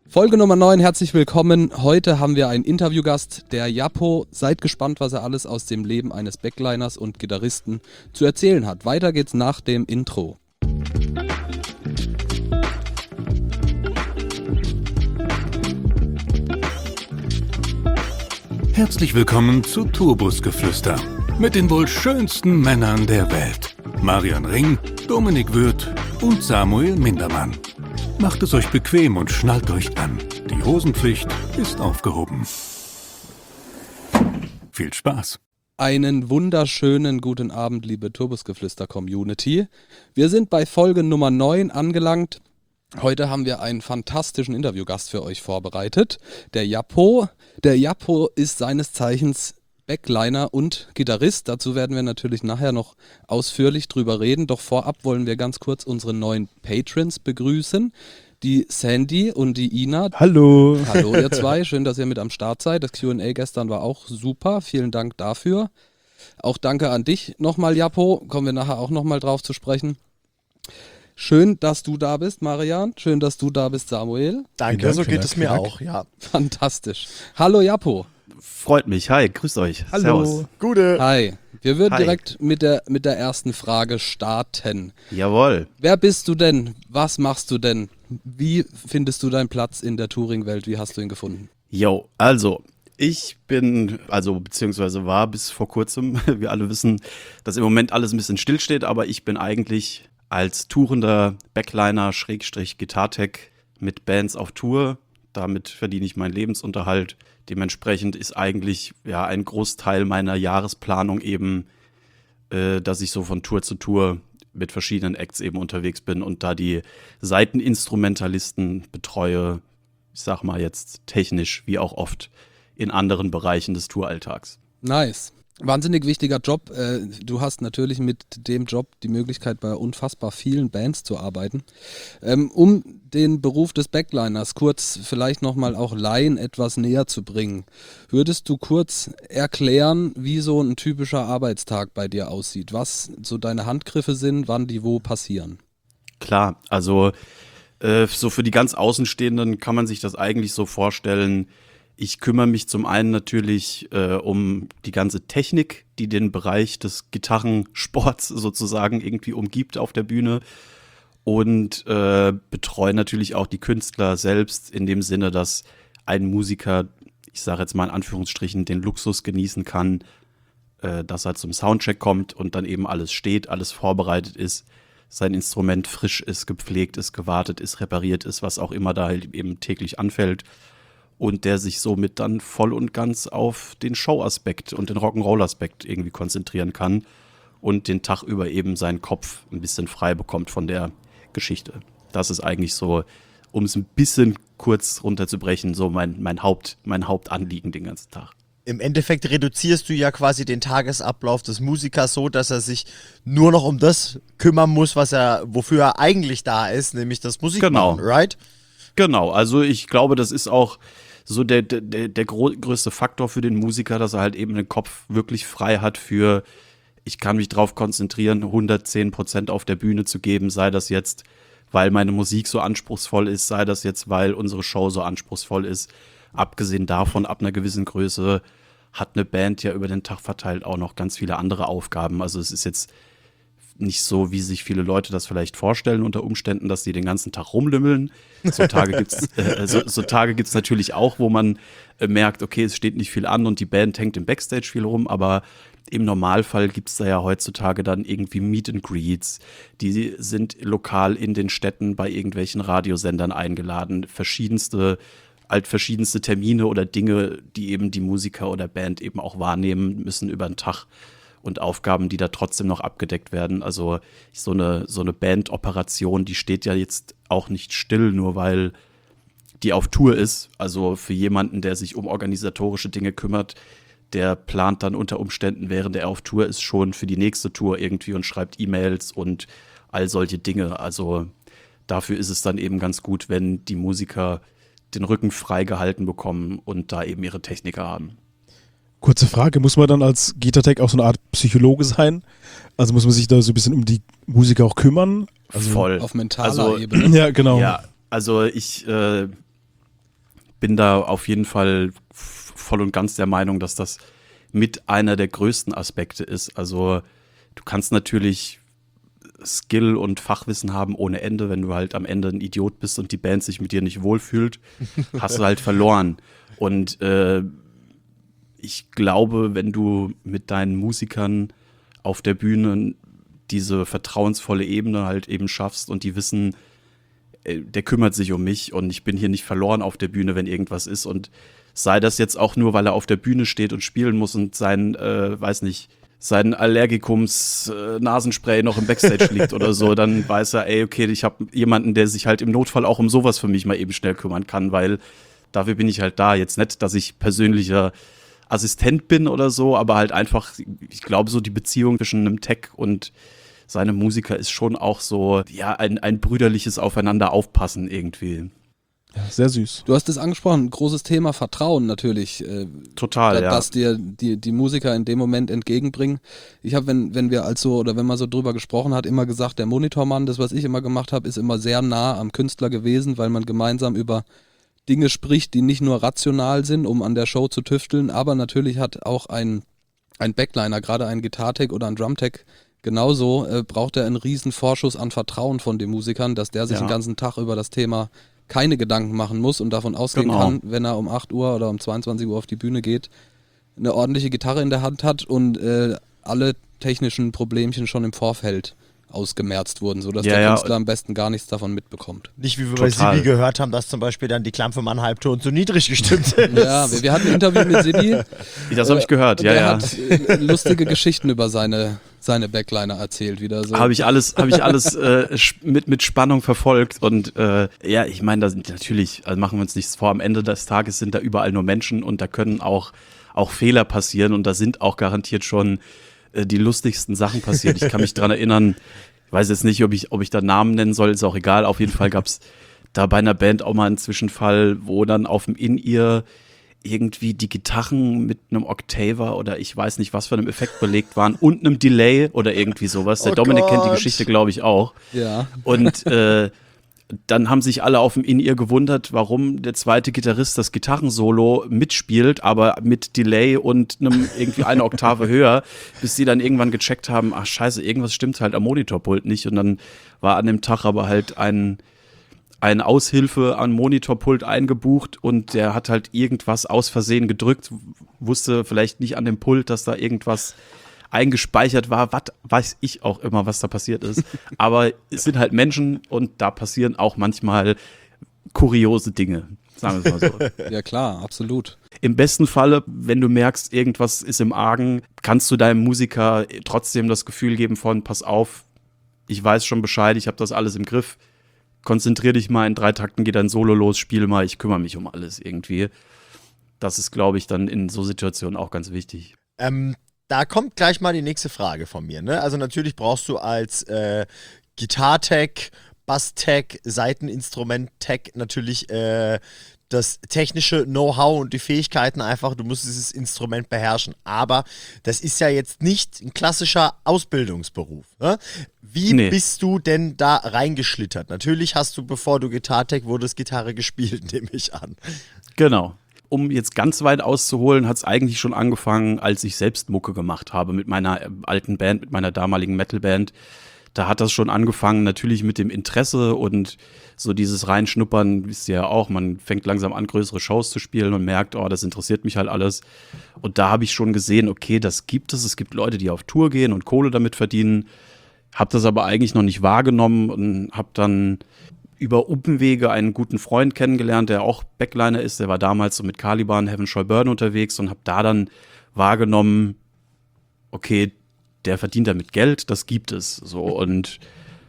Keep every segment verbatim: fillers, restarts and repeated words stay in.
Folge Nummer neun, herzlich willkommen. Heute haben wir einen Interviewgast, der Japo. Seid gespannt, was er alles aus dem Leben eines Backliners und Gitarristen zu erzählen hat. Weiter geht's nach dem Intro. Herzlich willkommen zu Tourbusgeflüster mit den wohl schönsten Männern der Welt. Marian Ring, Dominik Würth und Samuel Mindermann. Macht es euch bequem und schnallt euch an. Die Hosenpflicht ist aufgehoben. Viel Spaß. Einen wunderschönen guten Abend, liebe Tourbusgeflüster-Community. Wir sind bei Folge Nummer neun angelangt. Heute haben wir einen fantastischen Interviewgast für euch vorbereitet, der Japo. Der Japo ist seines Zeichens Backliner und Gitarrist. Dazu werden wir natürlich nachher noch ausführlich drüber reden. Doch vorab wollen wir ganz kurz unsere neuen Patrons begrüßen. Die Sandy und die Ina. Hallo. Hallo ihr zwei, schön, dass ihr mit am Start seid. Das Q und A gestern war auch super. Vielen Dank dafür. Auch danke an dich nochmal, Japo. Kommen wir nachher auch nochmal drauf zu sprechen. Schön, dass du da bist, Marian. Schön, dass du da bist, Samuel. Danke, so geht es mir auch, ja. Fantastisch. Hallo, Japo. Freut mich. Hi, grüßt euch. Hallo. Servus. Gute. Hi. Wir würden Hi. direkt mit der, mit der ersten Frage starten. Jawohl. Wer bist du denn? Was machst du denn? Wie findest du deinen Platz in der Touring-Welt? Wie hast du ihn gefunden? Jo, also, ich bin, also beziehungsweise war bis vor kurzem, wir alle wissen, dass im Moment alles ein bisschen stillsteht, aber ich bin eigentlich als tourender Backliner, Schrägstrich, Gitartech mit Bands auf Tour. Damit verdiene ich meinen Lebensunterhalt. Dementsprechend ist eigentlich ja ein Großteil meiner Jahresplanung eben, äh, dass ich so von Tour zu Tour mit verschiedenen Acts eben unterwegs bin und da die Seiteninstrumentalisten betreue, ich sag mal jetzt technisch wie auch oft in anderen Bereichen des Touralltags. Nice. Wahnsinnig wichtiger Job. Äh, Du hast natürlich mit dem Job die Möglichkeit, bei unfassbar vielen Bands zu arbeiten. Ähm, Um den Beruf des Backliners kurz vielleicht nochmal auch Laien etwas näher zu bringen, würdest du kurz erklären, wie so ein typischer Arbeitstag bei dir aussieht? Was so deine Handgriffe sind, wann die wo passieren? Klar, also äh, so für die ganz Außenstehenden kann man sich das eigentlich so vorstellen. Ich kümmere mich zum einen natürlich äh, um die ganze Technik, die den Bereich des Gitarrensports sozusagen irgendwie umgibt auf der Bühne und äh, betreue natürlich auch die Künstler selbst in dem Sinne, dass ein Musiker, ich sage jetzt mal in Anführungsstrichen, den Luxus genießen kann, äh, dass er zum Soundcheck kommt und dann eben alles steht, alles vorbereitet ist, sein Instrument frisch ist, gepflegt ist, gewartet ist, repariert ist, was auch immer da halt eben täglich anfällt. Und der sich somit dann voll und ganz auf den Show-Aspekt und den Rock'n'Roll-Aspekt irgendwie konzentrieren kann und den Tag über eben seinen Kopf ein bisschen frei bekommt von der Geschichte. Das ist eigentlich so, um es ein bisschen kurz runterzubrechen, so mein, mein, Haupt, mein Hauptanliegen den ganzen Tag. Im Endeffekt reduzierst du ja quasi den Tagesablauf des Musikers so, dass er sich nur noch um das kümmern muss, was er, wofür er eigentlich da ist, nämlich das Musik Genau. machen, right? Genau, also ich glaube, das ist auch so der, der, der gro- größte Faktor für den Musiker, dass er halt eben den Kopf wirklich frei hat für, ich kann mich drauf konzentrieren, hundertzehn Prozent auf der Bühne zu geben, sei das jetzt, weil meine Musik so anspruchsvoll ist, sei das jetzt, weil unsere Show so anspruchsvoll ist. Abgesehen davon, ab einer gewissen Größe hat eine Band ja über den Tag verteilt auch noch ganz viele andere Aufgaben. Also es ist jetzt nicht so, wie sich viele Leute das vielleicht vorstellen unter Umständen, dass die den ganzen Tag rumlümmeln. So Tage gibt's, äh, so, so Tage gibt's natürlich auch, wo man äh, merkt, okay, es steht nicht viel an und die Band hängt im Backstage viel rum, aber im Normalfall gibt's da ja heutzutage dann irgendwie Meet and Greets. Die sind lokal in den Städten bei irgendwelchen Radiosendern eingeladen, verschiedenste altverschiedenste Termine oder Dinge, die eben die Musiker oder Band eben auch wahrnehmen müssen über den Tag. Und Aufgaben, die da trotzdem noch abgedeckt werden. Also so eine, so eine Bandoperation, die steht ja jetzt auch nicht still, nur weil die auf Tour ist. Also für jemanden, der sich um organisatorische Dinge kümmert, der plant dann unter Umständen, während er auf Tour ist, schon für die nächste Tour irgendwie und schreibt E-Mails und all solche Dinge. Also dafür ist es dann eben ganz gut, wenn die Musiker den Rücken frei gehalten bekommen und da eben ihre Techniker haben. Kurze Frage, muss man dann als Gitartech auch so eine Art Psychologe sein? Also muss man sich da so ein bisschen um die Musiker auch kümmern? Also Voll. Auf mentaler Also, Ebene. Ja, genau. Ja, also ich, äh, bin da auf jeden Fall f- voll und ganz der Meinung, dass das mit einer der größten Aspekte ist. Also du kannst natürlich Skill und Fachwissen haben ohne Ende, wenn du halt am Ende ein Idiot bist und die Band sich mit dir nicht wohlfühlt, hast du halt verloren. Und äh, ich glaube, wenn du mit deinen Musikern auf der Bühne diese vertrauensvolle Ebene halt eben schaffst und die wissen, äh, der kümmert sich um mich und ich bin hier nicht verloren auf der Bühne, wenn irgendwas ist, und sei das jetzt auch nur, weil er auf der Bühne steht und spielen muss und sein, äh, weiß nicht, sein Allergikums-Nasenspray noch im Backstage liegt oder so, dann weiß er, ey, okay, ich habe jemanden, der sich halt im Notfall auch um sowas für mich mal eben schnell kümmern kann, weil dafür bin ich halt da. Jetzt nicht, dass ich persönlicher Assistent bin oder so, aber halt einfach, ich glaube, so die Beziehung zwischen einem Tech und seinem Musiker ist schon auch so, ja, ein, ein brüderliches Aufeinander aufpassen irgendwie. Ja, sehr süß. Du hast es angesprochen, großes Thema Vertrauen natürlich. Äh, Total, da, ja. Dass dir die, die Musiker in dem Moment entgegenbringen. Ich habe, wenn, wenn wir also, oder wenn man so drüber gesprochen hat, immer gesagt, der Monitormann, das, was ich immer gemacht habe, ist immer sehr nah am Künstler gewesen, weil man gemeinsam über Dinge spricht, die nicht nur rational sind, um an der Show zu tüfteln, aber natürlich hat auch ein, ein Backliner, gerade ein Gitartech oder ein Drumtech, genauso äh, braucht er einen riesen Vorschuss an Vertrauen von den Musikern, dass der sich Ja. den ganzen Tag über das Thema keine Gedanken machen muss und davon ausgehen Genau. kann, wenn er um acht Uhr oder um zweiundzwanzig Uhr auf die Bühne geht, eine ordentliche Gitarre in der Hand hat und äh, alle technischen Problemchen schon im Vorfeld ausgemerzt wurden, sodass Ja, der ja. Künstler am besten gar nichts davon mitbekommt. Nicht wie wir Total. bei Sibi gehört haben, dass zum Beispiel dann die Klampe im Halbton zu niedrig gestimmt ist. Ja, wir, wir hatten ein Interview mit Sibi. Das habe ich gehört, ja, der ja. hat äh, lustige Geschichten über seine, seine Backliner erzählt, wieder so. Habe ich alles, habe ich alles äh, sch- mit, mit Spannung verfolgt und äh, ja, ich meine, da sind natürlich, also machen wir uns nichts vor, am Ende des Tages sind da überall nur Menschen und da können auch, auch Fehler passieren und da sind auch garantiert schon äh, die lustigsten Sachen passiert. Ich kann mich dran erinnern, ich weiß jetzt nicht, ob ich, ob ich da Namen nennen soll, ist auch egal, auf jeden Fall gab es da bei einer Band auch mal einen Zwischenfall, wo dann auf dem In-Ear irgendwie die Gitarren mit einem Octaver oder ich weiß nicht, was für einem Effekt belegt waren und einem Delay oder irgendwie sowas. Der Oh Dominik kennt die Gott. Geschichte, glaube ich, auch. Ja. Und äh, dann haben sich alle auf dem In-Ear gewundert, warum der zweite Gitarrist das Gitarrensolo mitspielt, aber mit Delay und einem irgendwie eine Oktave höher, bis sie dann irgendwann gecheckt haben, ach scheiße, irgendwas stimmt halt am Monitorpult nicht. Und dann war an dem Tag aber halt ein ein Aushilfe an Monitorpult eingebucht und der hat halt irgendwas aus Versehen gedrückt, wusste vielleicht nicht an dem Pult, dass da irgendwas eingespeichert war, was weiß ich auch immer, was da passiert ist. Aber es sind halt Menschen und da passieren auch manchmal kuriose Dinge, sagen wir es mal so. Ja klar, absolut. Im besten Falle, wenn du merkst, irgendwas ist im Argen, kannst du deinem Musiker trotzdem das Gefühl geben von, pass auf, ich weiß schon Bescheid, ich habe das alles im Griff, konzentrier dich mal, in drei Takten geht ein Solo los, spiel mal, ich kümmere mich um alles irgendwie. Das ist, glaube ich, dann in so Situationen auch ganz wichtig. Ähm, da kommt gleich mal die nächste Frage von mir. Ne? Also natürlich brauchst du als äh, Gitartech, Basstech, Saiteninstrument-Tech natürlich äh, das technische Know-how und die Fähigkeiten einfach, du musst dieses Instrument beherrschen. Aber das ist ja jetzt nicht ein klassischer Ausbildungsberuf. Ne? Wie Nee. bist du denn da reingeschlittert? Natürlich hast du, bevor du Gitartech wurdest, Gitarre gespielt, nehme ich an. Genau. Um jetzt ganz weit auszuholen, hat es eigentlich schon angefangen, als ich selbst Mucke gemacht habe mit meiner äh, alten Band, mit meiner damaligen Metalband. Da hat das schon angefangen, natürlich mit dem Interesse und so dieses Reinschnuppern, wisst ihr ja auch, man fängt langsam an, größere Shows zu spielen und merkt, oh, das interessiert mich halt alles. Und da habe ich schon gesehen, okay, das gibt es. Es gibt Leute, die auf Tour gehen und Kohle damit verdienen. Habe das aber eigentlich noch nicht wahrgenommen und habe dann über Umwege einen guten Freund kennengelernt, der auch Backliner ist. Der war damals so mit Caliban, Heaven Shall Burn unterwegs und habe da dann wahrgenommen, okay, der verdient damit Geld, das gibt es. So, und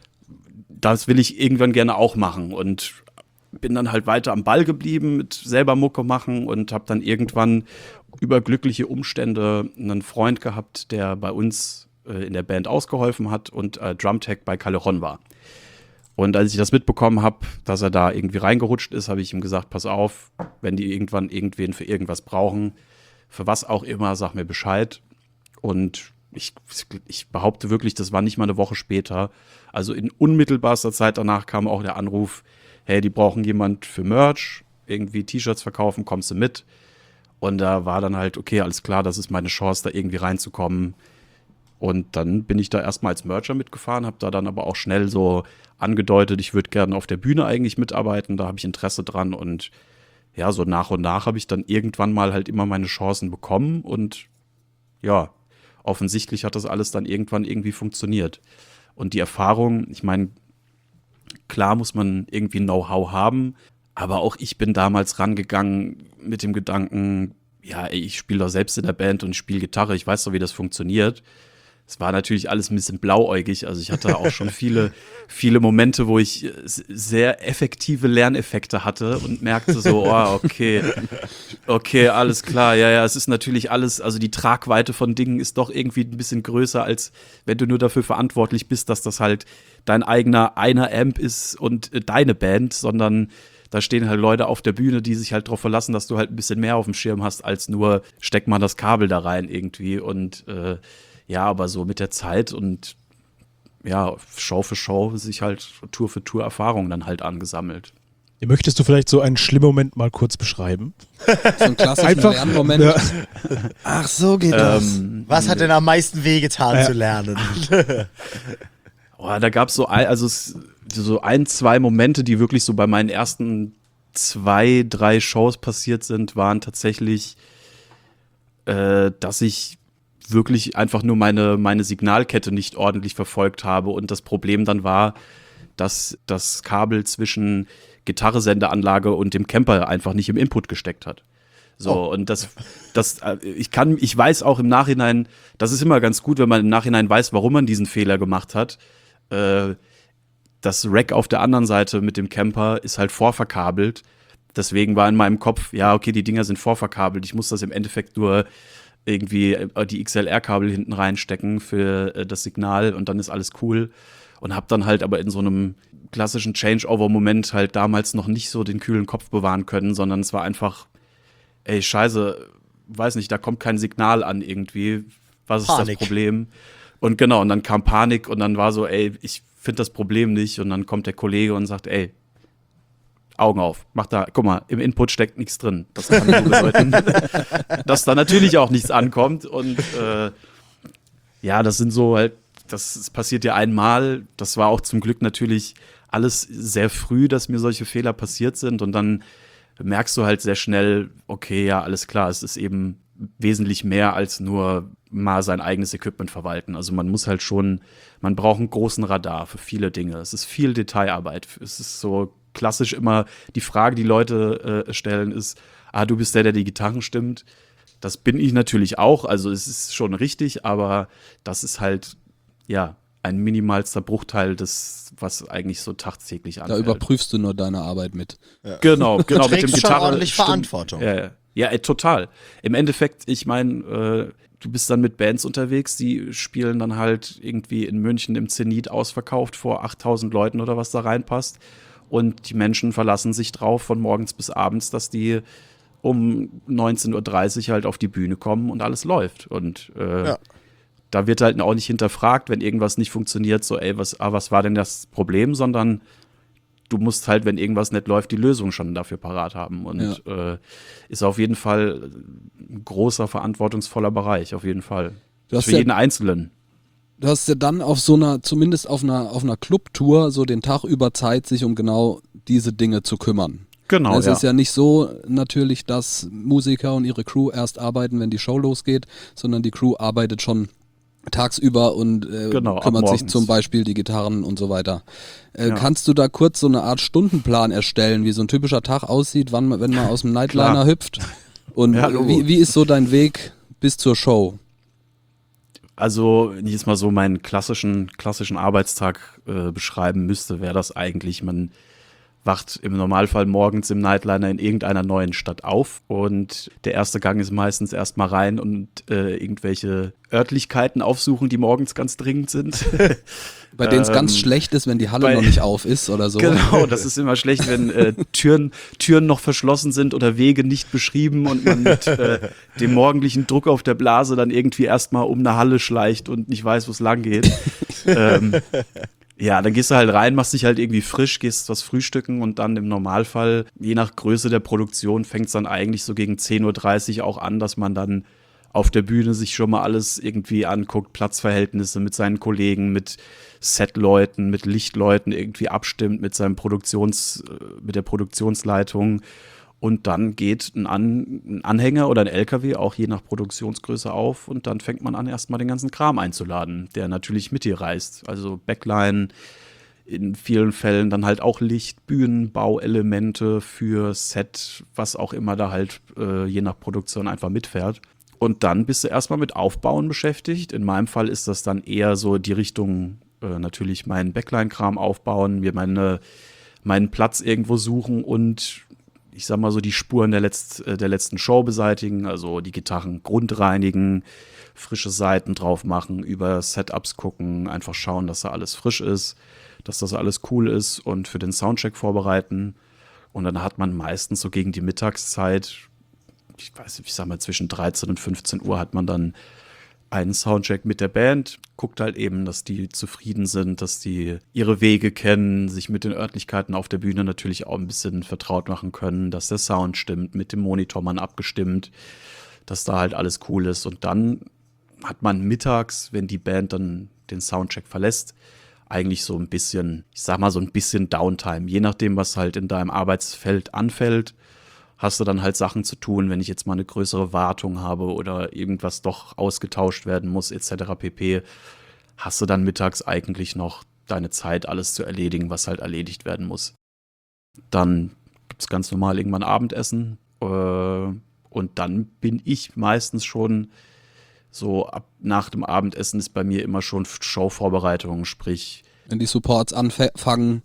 das will ich irgendwann gerne auch machen. Und bin dann halt weiter am Ball geblieben mit selber Mucke machen und habe dann irgendwann über glückliche Umstände einen Freund gehabt, der bei uns äh, in der Band ausgeholfen hat und äh, Drumtech bei Callejon war. Und als ich das mitbekommen habe, dass er da irgendwie reingerutscht ist, habe ich ihm gesagt, pass auf, wenn die irgendwann irgendwen für irgendwas brauchen, für was auch immer, sag mir Bescheid. Und ich, ich behaupte wirklich, das war nicht mal eine Woche später. Also in unmittelbarster Zeit danach kam auch der Anruf, hey, die brauchen jemand für Merch, irgendwie T-Shirts verkaufen, kommst du mit. Und da war dann halt, okay, alles klar, das ist meine Chance, da irgendwie reinzukommen. Und dann bin ich da erstmal als Mercher mitgefahren, habe da dann aber auch schnell so angedeutet, ich würde gerne auf der Bühne eigentlich mitarbeiten, da habe ich Interesse dran. Und ja, so nach und nach habe ich dann irgendwann mal halt immer meine Chancen bekommen. Und ja, offensichtlich hat das alles dann irgendwann irgendwie funktioniert. Und die Erfahrung, ich meine, klar muss man irgendwie Know-how haben, aber auch ich bin damals rangegangen mit dem Gedanken, ja, ey, ich spiele doch selbst in der Band und spiele Gitarre, ich weiß doch, wie das funktioniert. Es war natürlich alles ein bisschen blauäugig, also ich hatte auch schon viele, viele Momente, wo ich sehr effektive Lerneffekte hatte und merkte so, oh, okay, okay, alles klar, ja, ja, es ist natürlich alles, also die Tragweite von Dingen ist doch irgendwie ein bisschen größer, als wenn du nur dafür verantwortlich bist, dass das halt dein eigener einer Amp ist und deine Band, sondern da stehen halt Leute auf der Bühne, die sich halt darauf verlassen, dass du halt ein bisschen mehr auf dem Schirm hast, als nur steck mal das Kabel da rein irgendwie und äh, ja, aber so mit der Zeit und ja, Show für Show sich halt Tour für Tour Erfahrung dann halt angesammelt. Möchtest du vielleicht so einen schlimmen Moment mal kurz beschreiben? So einen klassischen Einfach, Lernmoment. ja. Ach, so geht das. Ähm, Was hat denn am meisten wehgetan Ja. zu lernen? oh, da gab es so, ein, also es, so ein, zwei Momente, die wirklich so bei meinen ersten zwei, drei Shows passiert sind, waren tatsächlich, äh, dass ich wirklich einfach nur meine, meine Signalkette nicht ordentlich verfolgt habe und das Problem dann war, dass das Kabel zwischen Gitarresendeanlage und dem Camper einfach nicht im Input gesteckt hat. So, oh. und das, das, ich kann, ich weiß auch im Nachhinein, das ist immer ganz gut, wenn man im Nachhinein weiß, warum man diesen Fehler gemacht hat. Äh, das Rack auf der anderen Seite mit dem Camper ist halt vorverkabelt. Deswegen war in meinem Kopf, ja, okay, die Dinger sind vorverkabelt. Ich muss das im Endeffekt nur irgendwie die X L R-Kabel hinten reinstecken für äh, das Signal und dann ist alles cool. Und hab dann halt aber in so einem klassischen Changeover-Moment halt damals noch nicht so den kühlen Kopf bewahren können, sondern es war einfach, ey, scheiße, weiß nicht, da kommt kein Signal an irgendwie. Was ist Panik. das Problem? Und genau, und dann kam Panik und dann war so, ey, ich finde das Problem nicht. Und dann kommt der Kollege und sagt, ey, Augen auf, mach da, guck mal, im Input steckt nichts drin. Das kann nur bedeuten, dass da natürlich auch nichts ankommt. Und äh, ja, das sind so halt, das passiert ja einmal. Das war auch zum Glück natürlich alles sehr früh, dass mir solche Fehler passiert sind. Und dann merkst du halt sehr schnell, okay, ja, alles klar, es ist eben wesentlich mehr als nur mal sein eigenes Equipment verwalten. Also man muss halt schon, man braucht einen großen Radar für viele Dinge. Es ist viel Detailarbeit. Es ist so klassisch immer die Frage, die Leute äh, stellen, ist, ah, du bist der, der die Gitarren stimmt. Das bin ich natürlich auch, also es ist schon richtig, aber das ist halt, ja, ein minimalster Bruchteil des, was eigentlich so tagtäglich anfällt. Da überprüfst du nur deine Arbeit mit. Ja. Genau, genau, Du mit dem trägst schon Gitarre. ordentlich stimmt. Verantwortung. Ja, ja. Ja, ey, total. Im Endeffekt, ich meine, äh, du bist dann mit Bands unterwegs, die spielen dann halt irgendwie in München im Zenit ausverkauft vor achttausend Leuten oder was da reinpasst. Und die Menschen verlassen sich drauf von morgens bis abends, dass die um neunzehn Uhr dreißig halt auf die Bühne kommen und alles läuft. Und äh, Ja. da wird halt auch nicht hinterfragt, wenn irgendwas nicht funktioniert, so, ey, was, ah, was war denn das Problem, sondern du musst halt, wenn irgendwas nicht läuft, die Lösung schon dafür parat haben. Und ja. äh, ist auf jeden Fall ein großer, verantwortungsvoller Bereich, auf jeden Fall. Du hast Für ja, jeden Einzelnen. Du hast ja dann auf so einer, zumindest auf einer, auf einer Clubtour, so den Tag über Zeit, sich um genau diese Dinge zu kümmern. Genau, Es ja. ist ja nicht so natürlich, dass Musiker und ihre Crew erst arbeiten, wenn die Show losgeht, sondern die Crew arbeitet schon tagsüber und äh, Genau, ab kümmert sich morgens. zum Beispiel die Gitarren und so weiter. Äh, Ja. Kannst du da kurz so eine Art Stundenplan erstellen, wie so ein typischer Tag aussieht, wann man, wenn man aus dem Nightliner Klar. hüpft? Und Ja, Logo. wie, wie ist so dein Weg bis zur Show? Also, wenn ich jetzt mal so meinen klassischen, klassischen Arbeitstag äh, beschreiben müsste, wäre das eigentlich, man wacht im Normalfall morgens im Nightliner in irgendeiner neuen Stadt auf und der erste Gang ist meistens erstmal rein und äh, irgendwelche Örtlichkeiten aufsuchen, die morgens ganz dringend sind. Bei denen es Ähm, ganz schlecht ist, wenn die Halle bei- noch nicht auf ist oder so. Genau, das ist immer schlecht, wenn äh, Türen, Türen noch verschlossen sind oder Wege nicht beschrieben und man mit äh, dem morgendlichen Druck auf der Blase dann irgendwie erstmal um eine Halle schleicht und nicht weiß, wo es lang geht. ähm, Ja, dann gehst du halt rein, machst dich halt irgendwie frisch, gehst was frühstücken und dann im Normalfall, je nach Größe der Produktion, fängt es dann eigentlich so gegen zehn Uhr dreißig auch an, dass man dann auf der Bühne sich schon mal alles irgendwie anguckt, Platzverhältnisse mit seinen Kollegen, mit Setleuten, mit Lichtleuten irgendwie abstimmt, mit seinem Produktions, mit der Produktionsleitung. Und dann geht ein, An- ein Anhänger oder ein L K W auch je nach Produktionsgröße auf und dann fängt man an, erstmal den ganzen Kram einzuladen, der natürlich mit dir reist. Also Backline, in vielen Fällen dann halt auch Licht, Bühnen, Bauelemente für Set, was auch immer da halt äh, je nach Produktion einfach mitfährt. Und dann bist du erstmal mit Aufbauen beschäftigt. In meinem Fall ist das dann eher so die Richtung, äh, natürlich meinen Backline-Kram aufbauen, mir meine, meinen Platz irgendwo suchen und ich sag mal so, die Spuren der, Letzt, der letzten Show beseitigen, also die Gitarren grundreinigen, frische Saiten drauf machen, über Setups gucken, einfach schauen, dass da alles frisch ist, dass das alles cool ist und für den Soundcheck vorbereiten. Und dann hat man meistens so gegen die Mittagszeit, ich weiß nicht, ich sag mal zwischen dreizehn und fünfzehn Uhr hat man dann einen Soundcheck mit der Band, guckt halt eben, dass die zufrieden sind, dass die ihre Wege kennen, sich mit den Örtlichkeiten auf der Bühne natürlich auch ein bisschen vertraut machen können, dass der Sound stimmt, mit dem Monitormann abgestimmt, dass da halt alles cool ist. Und dann hat man mittags, wenn die Band dann den Soundcheck verlässt, eigentlich so ein bisschen, ich sag mal so ein bisschen Downtime, je nachdem, was halt in deinem Arbeitsfeld anfällt. Hast du dann halt Sachen zu tun, wenn ich jetzt mal eine größere Wartung habe oder irgendwas doch ausgetauscht werden muss, et cetera pp., hast du dann mittags eigentlich noch deine Zeit, alles zu erledigen, was halt erledigt werden muss. Dann gibt es ganz normal irgendwann Abendessen äh, und dann bin ich meistens schon so ab nach dem Abendessen ist bei mir immer schon Showvorbereitung, sprich Wenn die Supports anfangen,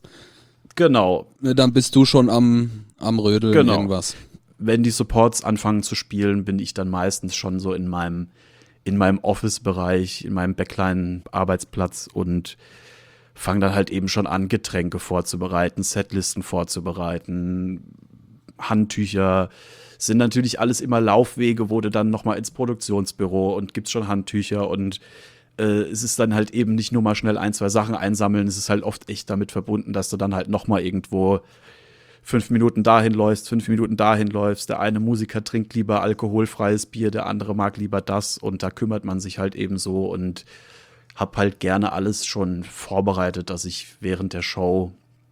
genau. dann bist du schon am, am Rödeln Genau. irgendwas. Wenn die Supports anfangen zu spielen, bin ich dann meistens schon so in meinem, in meinem Office-Bereich, in meinem Backline-Arbeitsplatz und fange dann halt eben schon an, Getränke vorzubereiten, Setlisten vorzubereiten, Handtücher. Sind natürlich alles immer Laufwege, wo du dann nochmal ins Produktionsbüro und gibt's schon Handtücher und äh, es ist dann halt eben nicht nur mal schnell ein, zwei Sachen einsammeln, es ist halt oft echt damit verbunden, dass du dann halt nochmal irgendwo fünf Minuten dahin läufst, fünf Minuten dahin läufst. Der eine Musiker trinkt lieber alkoholfreies Bier, der andere mag lieber das und da kümmert man sich halt eben so und hab halt gerne alles schon vorbereitet, dass ich während der Show,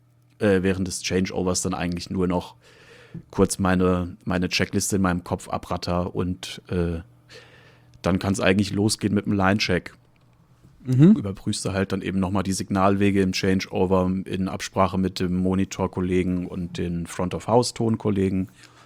äh, während des Changeovers dann eigentlich nur noch kurz meine, meine Checkliste in meinem Kopf abratter und äh, dann kann es eigentlich losgehen mit dem Line-Check. Mhm. Überprüfst du halt dann eben nochmal die Signalwege im Changeover in Absprache mit dem Monitor-Kollegen und den Front-of-House-Ton-Kollegen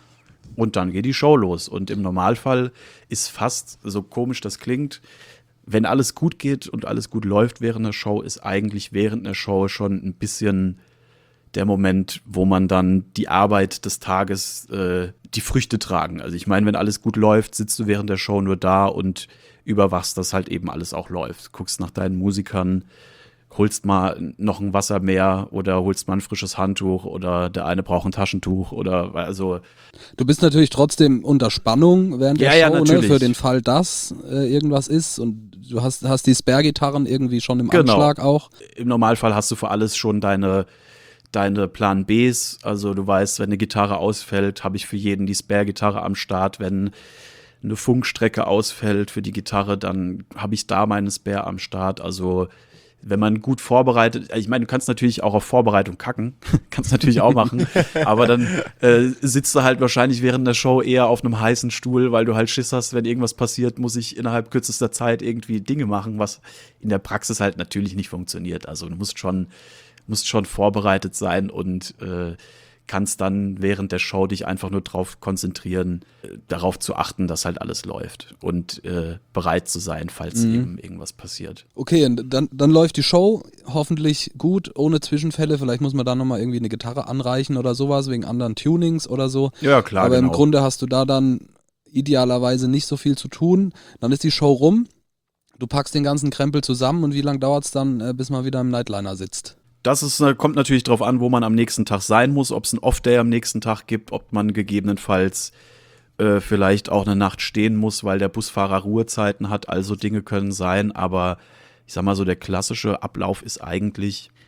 und dann geht die Show los. Und im Normalfall ist fast, so komisch das klingt, wenn alles gut geht und alles gut läuft während der Show, ist eigentlich während der Show schon ein bisschen der Moment, wo man dann die Arbeit des Tages, äh, die Früchte tragen. Also ich meine, wenn alles gut läuft, sitzt du während der Show nur da und überwachst, dass halt eben alles auch läuft. Guckst nach deinen Musikern, holst mal noch ein Wasser mehr oder holst mal ein frisches Handtuch oder der eine braucht ein Taschentuch oder also. Du bist natürlich trotzdem unter Spannung während der Ja, ja, Show, ne, natürlich. für den Fall, dass äh, irgendwas ist und du hast, hast die Spare-Gitarren irgendwie schon im Genau. Anschlag auch. Im Normalfall hast du für alles schon deine deine Plan Bs, also du weißt, wenn eine Gitarre ausfällt, habe ich für jeden die Spare-Gitarre am Start, wenn eine Funkstrecke ausfällt für die Gitarre, dann habe ich da meine Spare am Start, also wenn man gut vorbereitet, ich meine, du kannst natürlich auch auf Vorbereitung kacken, kannst natürlich auch machen, aber dann äh, sitzt du halt wahrscheinlich während der Show eher auf einem heißen Stuhl, weil du halt Schiss hast, wenn irgendwas passiert, muss ich innerhalb kürzester Zeit irgendwie Dinge machen, was in der Praxis halt natürlich nicht funktioniert, also du musst schon musst schon vorbereitet sein und äh, kannst dann während der Show dich einfach nur darauf konzentrieren, äh, darauf zu achten, dass halt alles läuft und äh, bereit zu sein, falls Mhm. eben irgendwas passiert. Okay, und dann, dann läuft die Show hoffentlich gut, ohne Zwischenfälle. Vielleicht muss man da nochmal irgendwie eine Gitarre anreichen oder sowas, wegen anderen Tunings oder so. Ja, klar, Aber genau. im Grunde hast du da dann idealerweise nicht so viel zu tun. Dann ist die Show rum, du packst den ganzen Krempel zusammen und wie lange dauert es dann, äh, bis man wieder im Nightliner sitzt? Das ist, äh, kommt natürlich drauf an, wo man am nächsten Tag sein muss, ob es einen Off-Day am nächsten Tag gibt, ob man gegebenenfalls äh, vielleicht auch eine Nacht stehen muss, weil der Busfahrer Ruhezeiten hat. Also Dinge können sein, aber ich sag mal so, der klassische Ablauf ist eigentlich,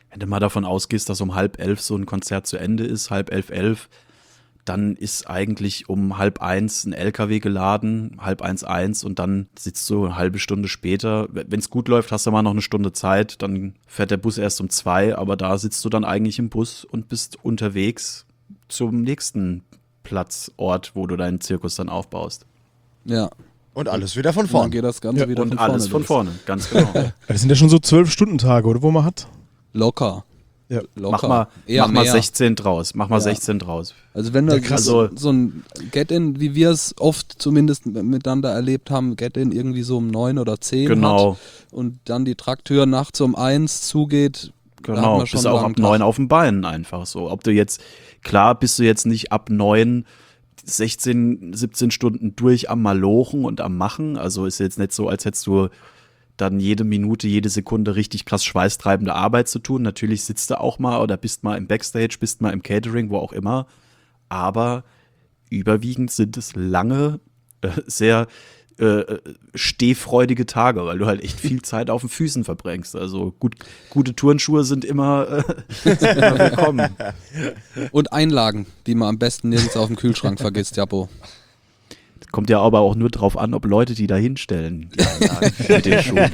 Wenn du mal davon ausgehst, dass um halb elf so ein Konzert zu Ende ist, halb elf, elf, dann ist eigentlich um halb eins ein L K W geladen, halb eins, eins und dann sitzt du eine halbe Stunde später. Wenn es gut läuft, hast du mal noch eine Stunde Zeit, dann fährt der Bus erst um zwei, aber da sitzt du dann eigentlich im Bus und bist unterwegs zum nächsten Platzort, wo du deinen Zirkus dann aufbaust. Ja. Und alles wieder von Dann vorn. geht das Ganze Ja, wieder Und von vorne alles von los. vorne, ganz genau. Das sind ja schon so zwölf-Stunden-Tage, oder wo man hat? Locker. Ja. Locker. Mach mal, Eher mach mal mehr. sechzehn draus, mach mal Ja. sechzehn draus. Also wenn wir Ja, krass. so, Also- so ein Get-In, wie wir es oft zumindest miteinander erlebt haben, Get-In irgendwie so um neun oder zehn Genau. hat und dann die Trakttür nachts um eins zugeht, da haben Genau, wir schon bist einen auch langen ab neun Tag. auf den Beinen einfach so. Ob du jetzt, klar bist du jetzt nicht ab neun sechzehn, siebzehn Stunden durch am Malochen und am Machen. Also ist jetzt nicht so, als hättest du dann jede Minute, jede Sekunde richtig krass schweißtreibende Arbeit zu tun. Natürlich sitzt du auch mal oder bist mal im Backstage, bist mal im Catering, wo auch immer. Aber überwiegend sind es lange, äh, sehr äh, stehfreudige Tage, weil du halt echt viel Zeit auf den Füßen verbringst. Also gut, gute Turnschuhe sind immer, äh, sind immer willkommen. Und Einlagen, die man am besten nirgends auf dem Kühlschrank vergisst, Japo. Kommt ja aber auch nur drauf an, ob Leute die da hinstellen, die Einlagen mit den Schuhen.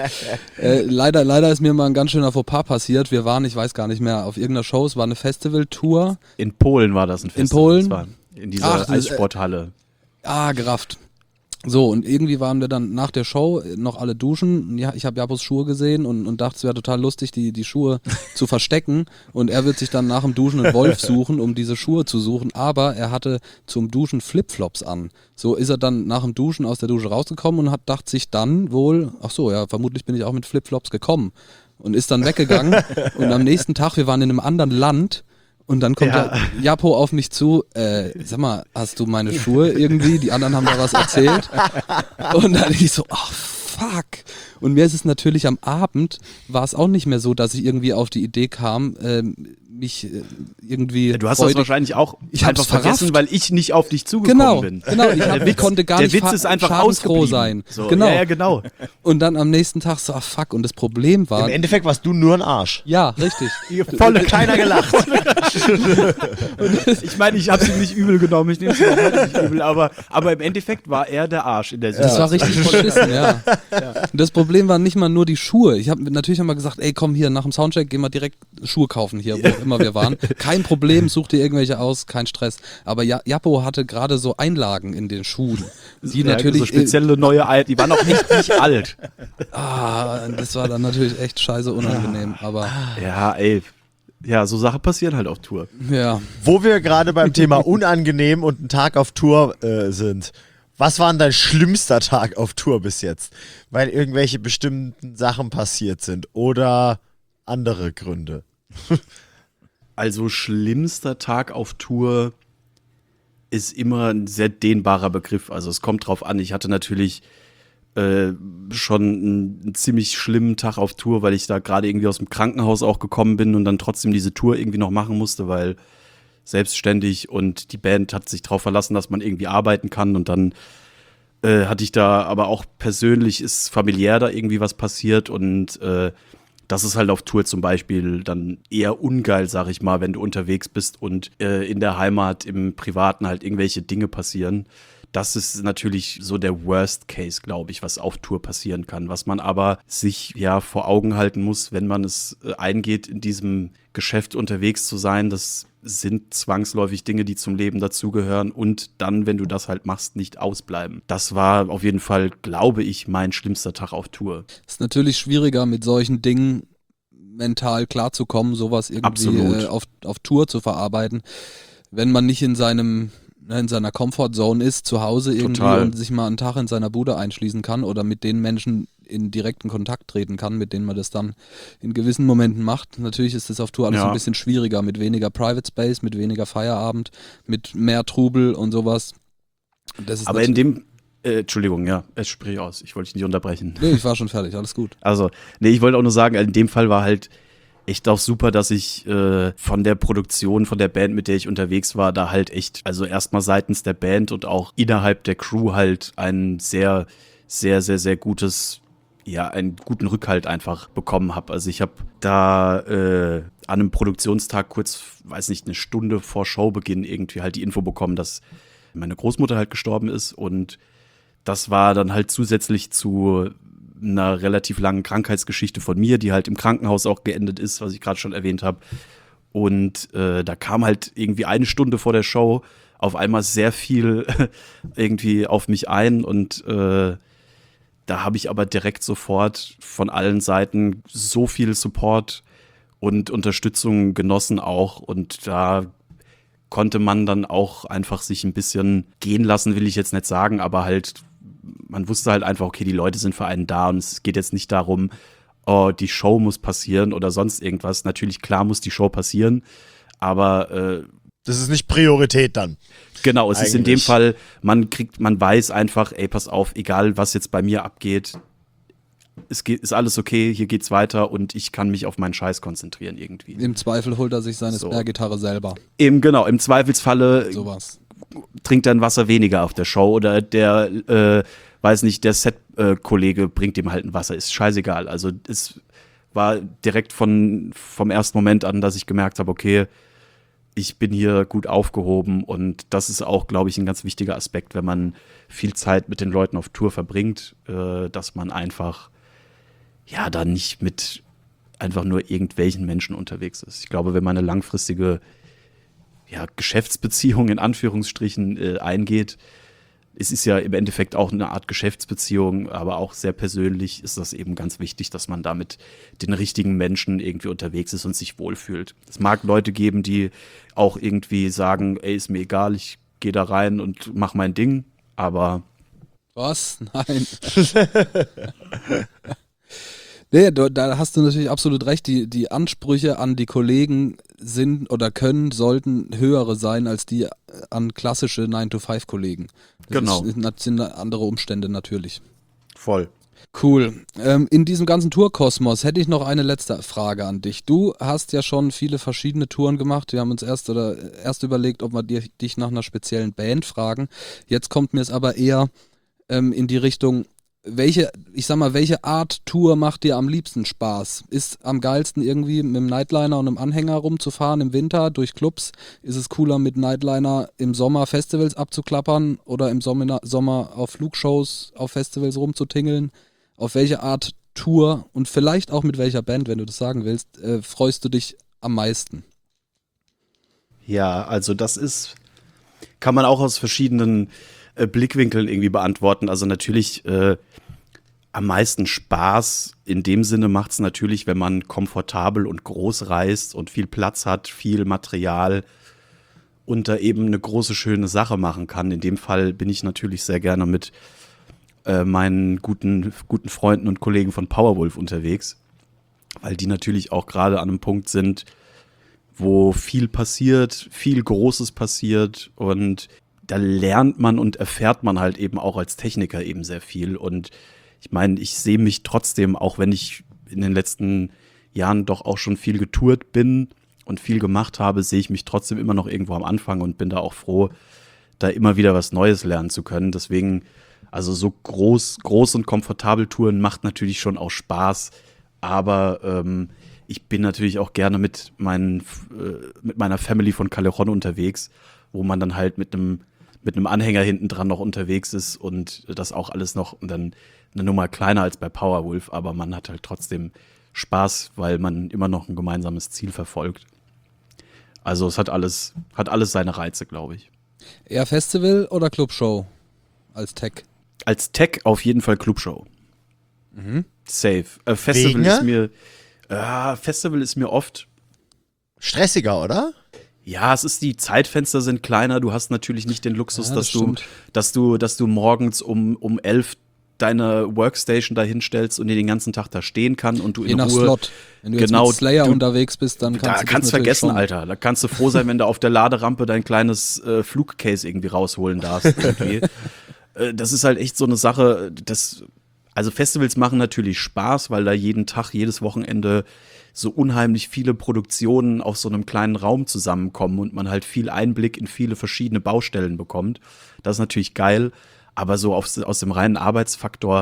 Äh, leider, leider ist mir mal ein ganz schöner Fauxpas passiert. Wir waren, ich weiß gar nicht mehr, auf irgendeiner Show, es war eine Festivaltour. In Polen war das ein Festival. Polen? Das war in dieser Ach, das ist, äh, Eissporthalle. Ah, gerafft. So, und irgendwie waren wir dann nach der Show noch alle duschen. Ja, ich habe Japos Schuhe gesehen und, und dachte, es wäre total lustig, die, die Schuhe zu verstecken. Und er wird sich dann nach dem Duschen einen Wolf suchen, um diese Schuhe zu suchen. Aber er hatte zum Duschen Flipflops an. So ist er dann nach dem Duschen aus der Dusche rausgekommen und hat dachte sich dann wohl, ach so, ja, vermutlich bin ich auch mit Flipflops gekommen. Und ist dann weggegangen. Und am nächsten Tag, wir waren in einem anderen Land. Und dann kommt Ja. ja. Japo auf mich zu, äh, sag mal, hast du meine Schuhe irgendwie? Die anderen haben da was erzählt. Und dann ich so, ach fuck. Und mir ist es natürlich am Abend, war es auch nicht mehr so, dass ich irgendwie auf die Idee kam, ähm, mich äh, irgendwie Du hast das freudig- wahrscheinlich auch Ich hab's einfach vergessen, verrafft. weil ich nicht auf dich zugekommen Genau, bin. genau. Ich, hab, Der ich Witz, konnte gar der nicht Witz fa- ist einfach schadensfroh ausgeblieben. sein. So, Genau. Ja, ja, genau. Und dann am nächsten Tag so, ah fuck. Und das Problem war, Im Endeffekt warst du nur ein Arsch. ja, richtig. Volle keiner gelacht. Ich meine, ich habe es ihm nicht übel genommen, ich nehme es überhaupt nicht übel, aber, aber im Endeffekt war er der Arsch in der Das Situation. war richtig verschissen, ja. Und das Problem waren nicht mal nur die Schuhe. Ich habe natürlich haben wir gesagt, ey, komm hier nach dem Soundcheck, gehen wir direkt Schuhe kaufen hier, wo auch immer wir waren. Kein Problem, such dir irgendwelche aus, kein Stress. Aber ja, Japo hatte gerade so Einlagen in den Schuhen, die Ja, natürlich so spezielle neue Al die waren auch echt nicht alt. ah, das war dann natürlich echt scheiße unangenehm. Aber Ja, ey. Ja, so Sachen passieren halt auf Tour. ja, Wo wir gerade beim Thema unangenehm und ein Tag auf Tour äh, sind. Was war denn dein schlimmster Tag auf Tour bis jetzt? Weil irgendwelche bestimmten Sachen passiert sind oder andere Gründe. Also schlimmster Tag auf Tour ist immer ein sehr dehnbarer Begriff. Also es kommt drauf an. Ich hatte natürlich äh, schon einen, einen ziemlich schlimmen Tag auf Tour, weil ich da gerade irgendwie aus dem Krankenhaus auch gekommen bin und dann trotzdem diese Tour irgendwie noch machen musste, weil selbstständig und die Band hat sich darauf verlassen, dass man irgendwie arbeiten kann und dann äh, hatte ich da aber auch persönlich ist familiär da irgendwie was passiert und äh, das ist halt auf Tour zum Beispiel dann eher ungeil, sag ich mal, wenn du unterwegs bist und äh, in der Heimat, im Privaten halt irgendwelche Dinge passieren. Das ist natürlich so der Worst Case, glaube ich, was auf Tour passieren kann. Was man aber sich ja vor Augen halten muss, wenn man es äh, eingeht, in diesem Geschäft unterwegs zu sein. Das sind zwangsläufig Dinge, die zum Leben dazugehören und dann, wenn du das halt machst, nicht ausbleiben. Das war auf jeden Fall, glaube ich, mein schlimmster Tag auf Tour. ist natürlich schwieriger mit solchen Dingen mental klarzukommen, sowas irgendwie Absolut. äh, auf, auf Tour zu verarbeiten, wenn man nicht in seinem ne, in seiner Comfortzone ist, zu Hause irgendwie Total. und sich mal einen Tag in seiner Bude einschließen kann oder mit den Menschen in direkten Kontakt treten kann, mit denen man das dann in gewissen Momenten macht. Natürlich ist das auf Tour alles Ja. ein bisschen schwieriger, mit weniger Private Space, mit weniger Feierabend, mit mehr Trubel und sowas. Das ist Aber in natürlich- dem, äh, Entschuldigung, ja, es sprich aus, ich wollte dich nicht unterbrechen. Nee, ich war schon fertig, alles gut. Also, nee, ich wollte auch nur sagen, in dem Fall war halt echt auch super, dass ich äh, von der Produktion, von der Band, mit der ich unterwegs war, da halt echt, also erstmal seitens der Band und auch innerhalb der Crew halt ein sehr, sehr, sehr, sehr gutes ja, einen guten Rückhalt einfach bekommen habe. Also ich habe da äh, an einem Produktionstag kurz, weiß nicht, eine Stunde vor Showbeginn irgendwie halt die Info bekommen, dass meine Großmutter halt gestorben ist und das war dann halt zusätzlich zu einer relativ langen Krankheitsgeschichte von mir, die halt im Krankenhaus auch geendet ist, was ich gerade schon erwähnt habe. Und äh, da kam halt irgendwie eine Stunde vor der Show auf einmal sehr viel irgendwie auf mich ein und äh, da habe ich aber direkt sofort von allen Seiten so viel Support und Unterstützung genossen auch und da konnte man dann auch einfach sich ein bisschen gehen lassen, will ich jetzt nicht sagen, aber halt, man wusste halt einfach, okay, die Leute sind für einen da und es geht jetzt nicht darum, oh, die Show muss passieren oder sonst irgendwas. Natürlich, klar muss die Show passieren, aber äh, das ist nicht Priorität dann. Genau, es Eigentlich. ist in dem Fall, man kriegt, man weiß einfach, ey, pass auf, egal was jetzt bei mir abgeht, es geht, ist alles okay, hier geht's weiter und ich kann mich auf meinen Scheiß konzentrieren irgendwie. Im Zweifel holt er sich seine So. Spare-Gitarre selber. Eben, genau, im Zweifelsfalle Sowas. trinkt er ein Wasser weniger auf der Show oder der, äh, weiß nicht, der Set-Kollege bringt ihm halt ein Wasser, ist scheißegal. Also es war direkt von, vom ersten Moment an, dass ich gemerkt habe, okay, ich bin hier gut aufgehoben und das ist auch, glaube ich, ein ganz wichtiger Aspekt, wenn man viel Zeit mit den Leuten auf Tour verbringt, äh, dass man einfach, ja, da nicht mit einfach nur irgendwelchen Menschen unterwegs ist. Ich glaube, wenn man eine langfristige ja, Geschäftsbeziehung in Anführungsstrichen äh, eingeht, es ist ja im Endeffekt auch eine Art Geschäftsbeziehung, aber auch sehr persönlich ist das eben ganz wichtig, dass man da mit den richtigen Menschen irgendwie unterwegs ist und sich wohlfühlt. Es mag Leute geben, die auch irgendwie sagen, ey, ist mir egal, ich gehe da rein und mach mein Ding, aber Was? Nein. Nee, da, da hast du natürlich absolut recht. Die, die Ansprüche an die Kollegen sind oder können, sollten höhere sein als die an klassische nine to five Kollegen. Das Genau. ist, das sind andere Umstände natürlich. voll. Cool. Ähm, in diesem ganzen Tourkosmos hätte ich noch eine letzte Frage an dich. Du hast ja schon viele verschiedene Touren gemacht. Wir haben uns erst oder erst überlegt, ob wir dir, dich nach einer speziellen Band fragen. Jetzt kommt mir es aber eher ähm, in die Richtung, welche, ich sag mal, welche Art Tour macht dir am liebsten Spaß? Ist am geilsten irgendwie mit dem Nightliner und einem Anhänger rumzufahren im Winter durch Clubs? Ist es cooler mit Nightliner im Sommer Festivals abzuklappern oder im Sommer, Sommer auf Flugshows, auf Festivals rumzutingeln? Auf welche Art Tour und vielleicht auch mit welcher Band, wenn du das sagen willst, äh, freust du dich am meisten? Ja, also das ist, kann man auch aus verschiedenen äh, Blickwinkeln irgendwie beantworten. Also natürlich äh, am meisten Spaß in dem Sinne macht es natürlich, wenn man komfortabel und groß reist und viel Platz hat, viel Material und da eben eine große, schöne Sache machen kann. In dem Fall bin ich natürlich sehr gerne mit äh, meinen guten, guten Freunden und Kollegen von Powerwolf unterwegs, weil die natürlich auch gerade an einem Punkt sind, wo viel passiert, viel Großes passiert und da lernt man und erfährt man halt eben auch als Techniker eben sehr viel und ich meine, ich sehe mich trotzdem, auch wenn ich in den letzten Jahren doch auch schon viel getourt bin und viel gemacht habe, sehe ich mich trotzdem immer noch irgendwo am Anfang und bin da auch froh, da immer wieder was Neues lernen zu können. Deswegen, also so groß, groß und komfortabel touren macht natürlich schon auch Spaß, aber ähm, ich bin natürlich auch gerne mit, meinen, äh, mit meiner Family von Callejon unterwegs, wo man dann halt mit einem mit einem Anhänger hinten dran noch unterwegs ist und das auch alles noch und dann eine Nummer kleiner als bei Powerwolf, aber man hat halt trotzdem Spaß, weil man immer noch ein gemeinsames Ziel verfolgt. Also es hat alles, hat alles seine Reize, glaube ich. Eher Festival oder Clubshow als Tech? Als Tech auf jeden Fall Clubshow. Mhm. Safe. Äh, Festival Wegen? ist mir äh, Festival ist mir oft Stressiger, oder? ja, es ist die Zeitfenster sind kleiner, du hast natürlich nicht den Luxus, Ja, dass das du stimmt. dass du dass du morgens um um elf deine Workstation da hinstellst und dir den ganzen Tag da stehen kann und du Je in nach Ruhe Slot. Wenn du jetzt Genau, mit Slayer du- unterwegs bist, dann kannst da du das kannst du natürlich vergessen, schon. Alter. Da kannst du froh sein, wenn du auf der Laderampe dein kleines äh, Flugcase irgendwie rausholen darfst. Irgendwie. äh, das ist halt echt so eine Sache, das, also Festivals machen natürlich Spaß, weil da jeden Tag, jedes Wochenende so unheimlich viele Produktionen auf so einem kleinen Raum zusammenkommen und man halt viel Einblick in viele verschiedene Baustellen bekommt. Das ist natürlich geil, aber so auf, aus dem reinen Arbeitsfaktor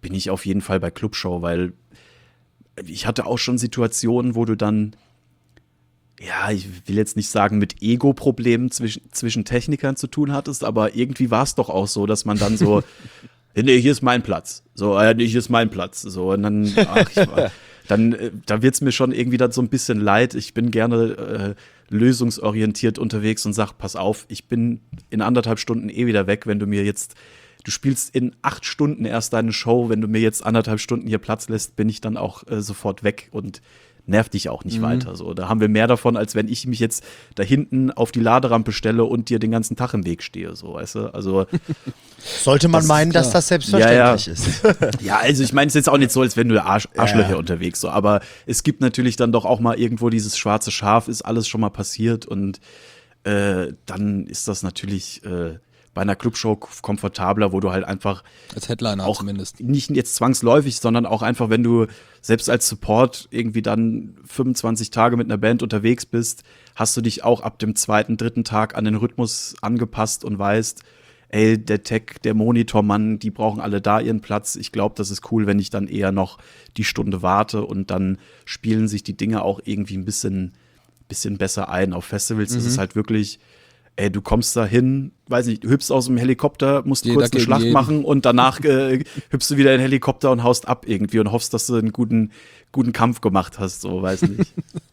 bin ich auf jeden Fall bei Clubshow, weil ich hatte auch schon Situationen, wo du dann, ja, ich will jetzt nicht sagen, mit Ego-Problemen zwischen, zwischen Technikern zu tun hattest, aber irgendwie war es doch auch so, dass man dann so, nee, hier ist mein Platz. So, äh, nee, hier ist mein Platz. So, und dann, ach, ich war, dann, äh, da wird's mir schon irgendwie dann so ein bisschen leid. Ich bin gerne äh, lösungsorientiert unterwegs und sag, pass auf, ich bin in anderthalb Stunden eh wieder weg, wenn du mir jetzt, du spielst in acht Stunden erst deine Show, wenn du mir jetzt anderthalb Stunden hier Platz lässt, bin ich dann auch äh, sofort weg und nervt dich auch nicht mhm. weiter. So, da haben wir mehr davon, als wenn ich mich jetzt da hinten auf die Laderampe stelle und dir den ganzen Tag im Weg stehe, so, weißt du? Also sollte man das meinen, dass das selbstverständlich ja, ja. ist. Ja, also ich meine, es ist jetzt auch nicht so, als wenn du Arsch, Arschlöcher ja. unterwegs so, aber es gibt natürlich dann doch auch mal irgendwo dieses schwarze Schaf, ist alles schon mal passiert und äh, dann ist das natürlich äh, bei einer Clubshow komfortabler, wo du halt einfach als Headliner auch zumindest nicht jetzt zwangsläufig, sondern auch einfach, wenn du selbst als Support irgendwie dann fünfundzwanzig Tage mit einer Band unterwegs bist, hast du dich auch ab dem zweiten, dritten Tag an den Rhythmus angepasst und weißt, ey, der Tech, der Monitormann, die brauchen alle da ihren Platz. Ich glaube, das ist cool, wenn ich dann eher noch die Stunde warte und dann spielen sich die Dinge auch irgendwie ein bisschen, bisschen besser ein. Auf Festivals Mhm. ist es halt wirklich, ey, du kommst da hin, weiß nicht, du hüpfst aus dem Helikopter, musst Jeder kurz eine gegen Schlacht jeden. machen und danach äh, hüpfst du wieder in den Helikopter und haust ab irgendwie und hoffst, dass du einen guten, guten Kampf gemacht hast, so, weiß nicht.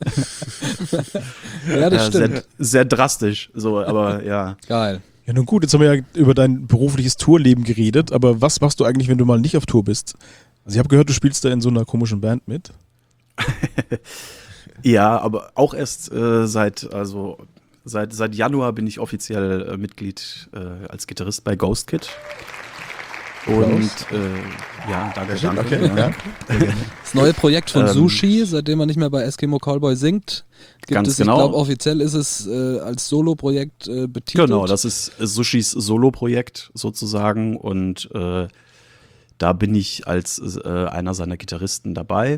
ja, das Ja, stimmt. sehr, sehr drastisch, so, aber ja. Geil. Ja, nun gut, jetzt haben wir ja über dein berufliches Tourleben geredet, aber was machst du eigentlich, wenn du mal nicht auf Tour bist? Also ich habe gehört, du spielst da in so einer komischen Band mit. Ja, aber auch erst äh, seit, also seit, seit Januar bin ich offiziell äh, Mitglied äh, als Gitarrist bei Ghost Kid. Und äh, ja, danke, danke. Okay, ja. ja. Das neue Projekt von Ähm, Sushi, seitdem er nicht mehr bei Eskimo Callboy singt, gibt Ganz es, genau. ich glaube, offiziell ist es äh, als Solo-Projekt äh, betitelt. Genau, das ist Sushis Solo-Projekt sozusagen und äh, da bin ich als äh, einer seiner Gitarristen dabei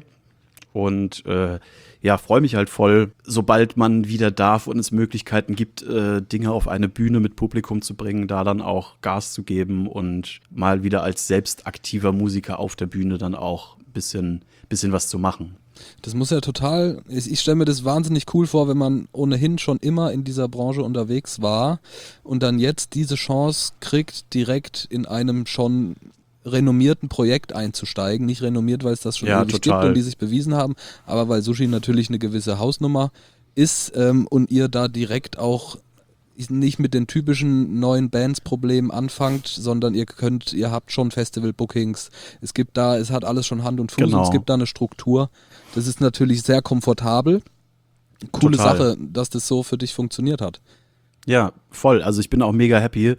und äh, ja, freue mich halt voll, sobald man wieder darf und es Möglichkeiten gibt, äh, Dinge auf eine Bühne mit Publikum zu bringen, da dann auch Gas zu geben und mal wieder als selbst aktiver Musiker auf der Bühne dann auch ein bisschen, bisschen was zu machen. Das muss ja total, ich, ich stelle mir das wahnsinnig cool vor, wenn man ohnehin schon immer in dieser Branche unterwegs war und dann jetzt diese Chance kriegt, direkt in einem schon renommierten Projekt einzusteigen. Nicht renommiert, weil es das schon Ja, ewig total. gibt und die sich bewiesen haben, aber weil Sushi natürlich eine gewisse Hausnummer ist ähm, und ihr da direkt auch nicht mit den typischen neuen Bands-Problemen anfangt, sondern ihr könnt, ihr habt schon Festival-Bookings. Es gibt da, es hat alles schon Hand und Fuß Genau. und es gibt da eine Struktur. Das ist natürlich sehr komfortabel. Coole Total. Sache, dass das so für dich funktioniert hat. Ja, voll. Also ich bin auch mega happy,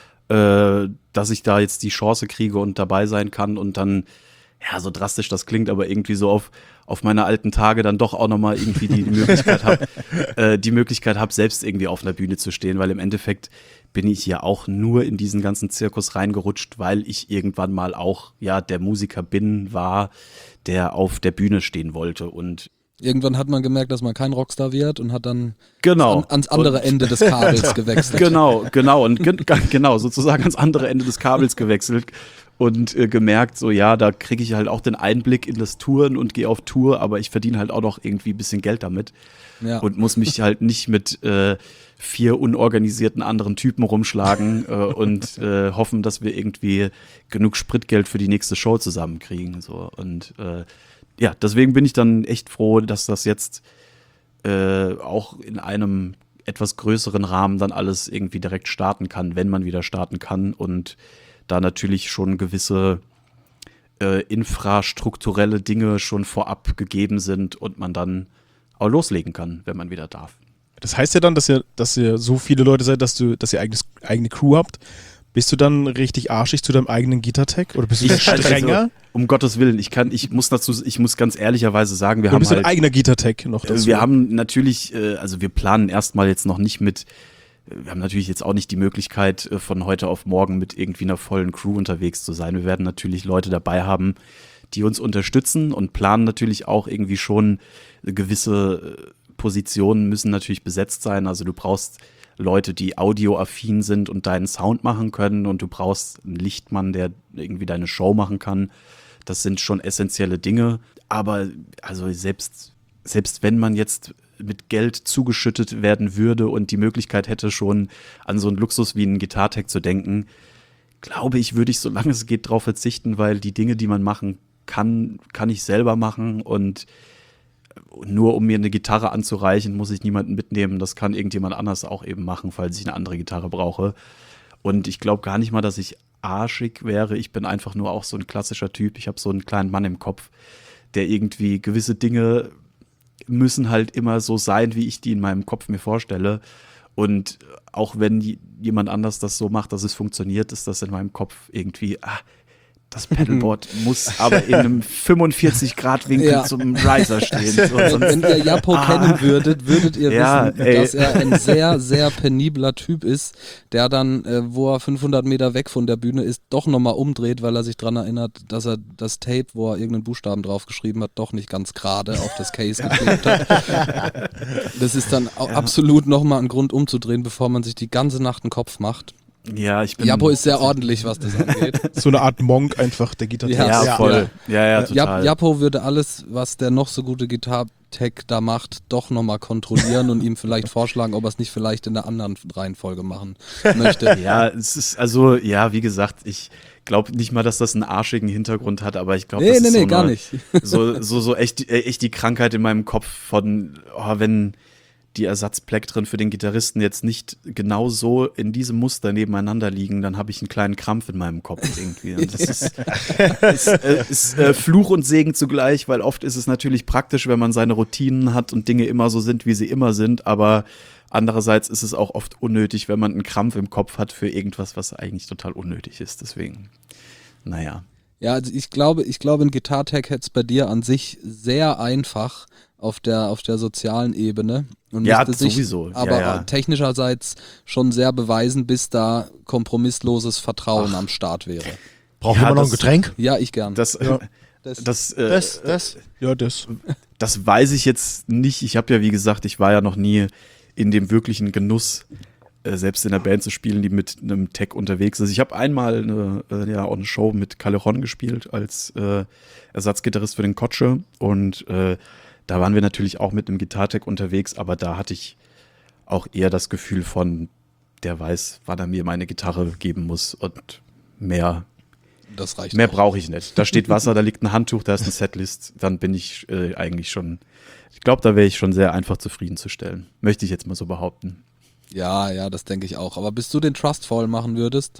äh, dass ich da jetzt die Chance kriege und dabei sein kann und dann, ja, so drastisch das klingt, aber irgendwie so auf, auf meine alten Tage dann doch auch nochmal irgendwie die, die Möglichkeit habe, äh, die Möglichkeit habe, selbst irgendwie auf einer Bühne zu stehen, weil im Endeffekt bin ich ja auch nur in diesen ganzen Zirkus reingerutscht, weil ich irgendwann mal auch, ja, der Musiker bin, war, der auf der Bühne stehen wollte und Irgendwann hat man gemerkt, dass man kein Rockstar wird und hat dann genau. an, ans andere Und- Ende des Kabels gewechselt. Genau, genau und gen genau sozusagen ans andere Ende des Kabels gewechselt und äh, gemerkt, so ja, da kriege ich halt auch den Einblick in das Touren und gehe auf Tour, aber ich verdiene halt auch noch irgendwie ein bisschen Geld damit Ja. und muss mich halt nicht mit äh, vier unorganisierten anderen Typen rumschlagen äh, und äh, hoffen, dass wir irgendwie genug Spritgeld für die nächste Show zusammenkriegen. So. Und äh, ja, deswegen bin ich dann echt froh, dass das jetzt äh, auch in einem etwas größeren Rahmen dann alles irgendwie direkt starten kann, wenn man wieder starten kann und da natürlich schon gewisse äh, infrastrukturelle Dinge schon vorab gegeben sind und man dann auch loslegen kann, wenn man wieder darf. Das heißt ja dann, dass ihr, dass ihr so viele Leute seid, dass du, dass ihr eigenes, eigene Crew habt. Bist du dann richtig arschig zu deinem eigenen Gitartech oder bist du strenger? Also, um Gottes Willen, ich kann, ich muss dazu, ich muss ganz ehrlicherweise sagen, wir oder haben bist du halt, ein eigener Gitartech noch dazu? Äh, Wir haben natürlich, äh, also wir planen erstmal jetzt noch nicht mit, äh, wir haben natürlich jetzt auch nicht die Möglichkeit, äh, von heute auf morgen mit irgendwie einer vollen Crew unterwegs zu sein. Wir werden natürlich Leute dabei haben, die uns unterstützen und planen natürlich auch irgendwie schon äh, gewisse äh, Positionen müssen natürlich besetzt sein. Also du brauchst Leute, die audioaffin sind und deinen Sound machen können und du brauchst einen Lichtmann, der irgendwie deine Show machen kann. Das sind schon essentielle Dinge. Aber also selbst, selbst wenn man jetzt mit Geld zugeschüttet werden würde und die Möglichkeit hätte, schon an so einen Luxus wie einen Gitartech zu denken, glaube ich, würde ich, solange es geht, darauf verzichten, weil die Dinge, die man machen kann, kann ich selber machen und nur um mir eine Gitarre anzureichen, muss ich niemanden mitnehmen. Das kann irgendjemand anders auch eben machen, falls ich eine andere Gitarre brauche. Und ich glaube gar nicht mal, dass ich arschig wäre. Ich bin einfach nur auch so ein klassischer Typ. Ich habe so einen kleinen Mann im Kopf, der irgendwie gewisse Dinge müssen halt immer so sein, wie ich die in meinem Kopf mir vorstelle. Und auch wenn jemand anders das so macht, dass es funktioniert, ist das in meinem Kopf irgendwie, ah, das Pedalboard muss aber in einem fünfundvierzig Grad Winkel ja. zum Riser stehen. So, wenn ihr Japo ah. kennen würdet, würdet ihr ja, wissen, ey. dass er ein sehr, sehr penibler Typ ist, der dann, äh, wo er fünfhundert Meter weg von der Bühne ist, doch nochmal umdreht, weil er sich daran erinnert, dass er das Tape, wo er irgendeinen Buchstaben draufgeschrieben hat, doch nicht ganz gerade auf das Case geklebt hat. Das ist dann ja. absolut nochmal ein Grund umzudrehen, bevor man sich die ganze Nacht einen Kopf macht. Ja, ich bin. Japo ist sehr ordentlich, was das angeht. So eine Art Monk einfach, der Gitarre. Ja, ja, voll. Ja, ja, total. Japo würde alles, was der noch so gute Gitartech da macht, doch nochmal kontrollieren und ihm vielleicht vorschlagen, ob er es nicht vielleicht in der anderen Reihenfolge machen möchte. Ja, es ist, also, ja, wie gesagt, ich glaube nicht mal, dass das einen arschigen Hintergrund hat, aber ich glaube, nee, das nee, ist nee, so, gar eine, nicht. so, so, so echt, echt die Krankheit in meinem Kopf von, oh, wenn die Ersatzplektren für den Gitarristen jetzt nicht genau so in diesem Muster nebeneinander liegen, dann habe ich einen kleinen Krampf in meinem Kopf irgendwie. Und das ist, ist, äh, ist äh, Fluch und Segen zugleich, weil oft ist es natürlich praktisch, wenn man seine Routinen hat und Dinge immer so sind, wie sie immer sind, aber andererseits ist es auch oft unnötig, wenn man einen Krampf im Kopf hat für irgendwas, was eigentlich total unnötig ist. Deswegen, naja. Ja, also ich glaube, ich glaube, ein Gitartech hätte es bei dir an sich sehr einfach auf der, auf der sozialen Ebene. Und ja, müsste sich sowieso. aber ja, ja. technischerseits schon sehr beweisen, bis da kompromissloses Vertrauen Ach. am Start wäre. Braucht ja, immer noch ein Getränk? Ja, ich gern. Das, ja. das, das, äh, das, das, ja, das. Das weiß ich jetzt nicht. Ich habe ja, wie gesagt, ich war ja noch nie in dem wirklichen Genuss, äh, selbst in der Band zu spielen, die mit einem Tech unterwegs ist. Ich habe einmal eine, äh, ja, eine Show mit Callejon gespielt als äh, Ersatzgitarrist für den Kotsche und äh, da waren wir natürlich auch mit einem Gitartech unterwegs, aber da hatte ich auch eher das Gefühl von, der weiß, wann er mir meine Gitarre geben muss und mehr, das reicht mehr brauche ich nicht. Da steht Wasser, da liegt ein Handtuch, da ist eine Setlist, dann bin ich äh, eigentlich schon, ich glaube, da wäre ich schon sehr einfach zufriedenzustellen. Möchte ich jetzt mal so behaupten. Ja, ja, das denke ich auch. Aber bis du den Trustfall machen würdest,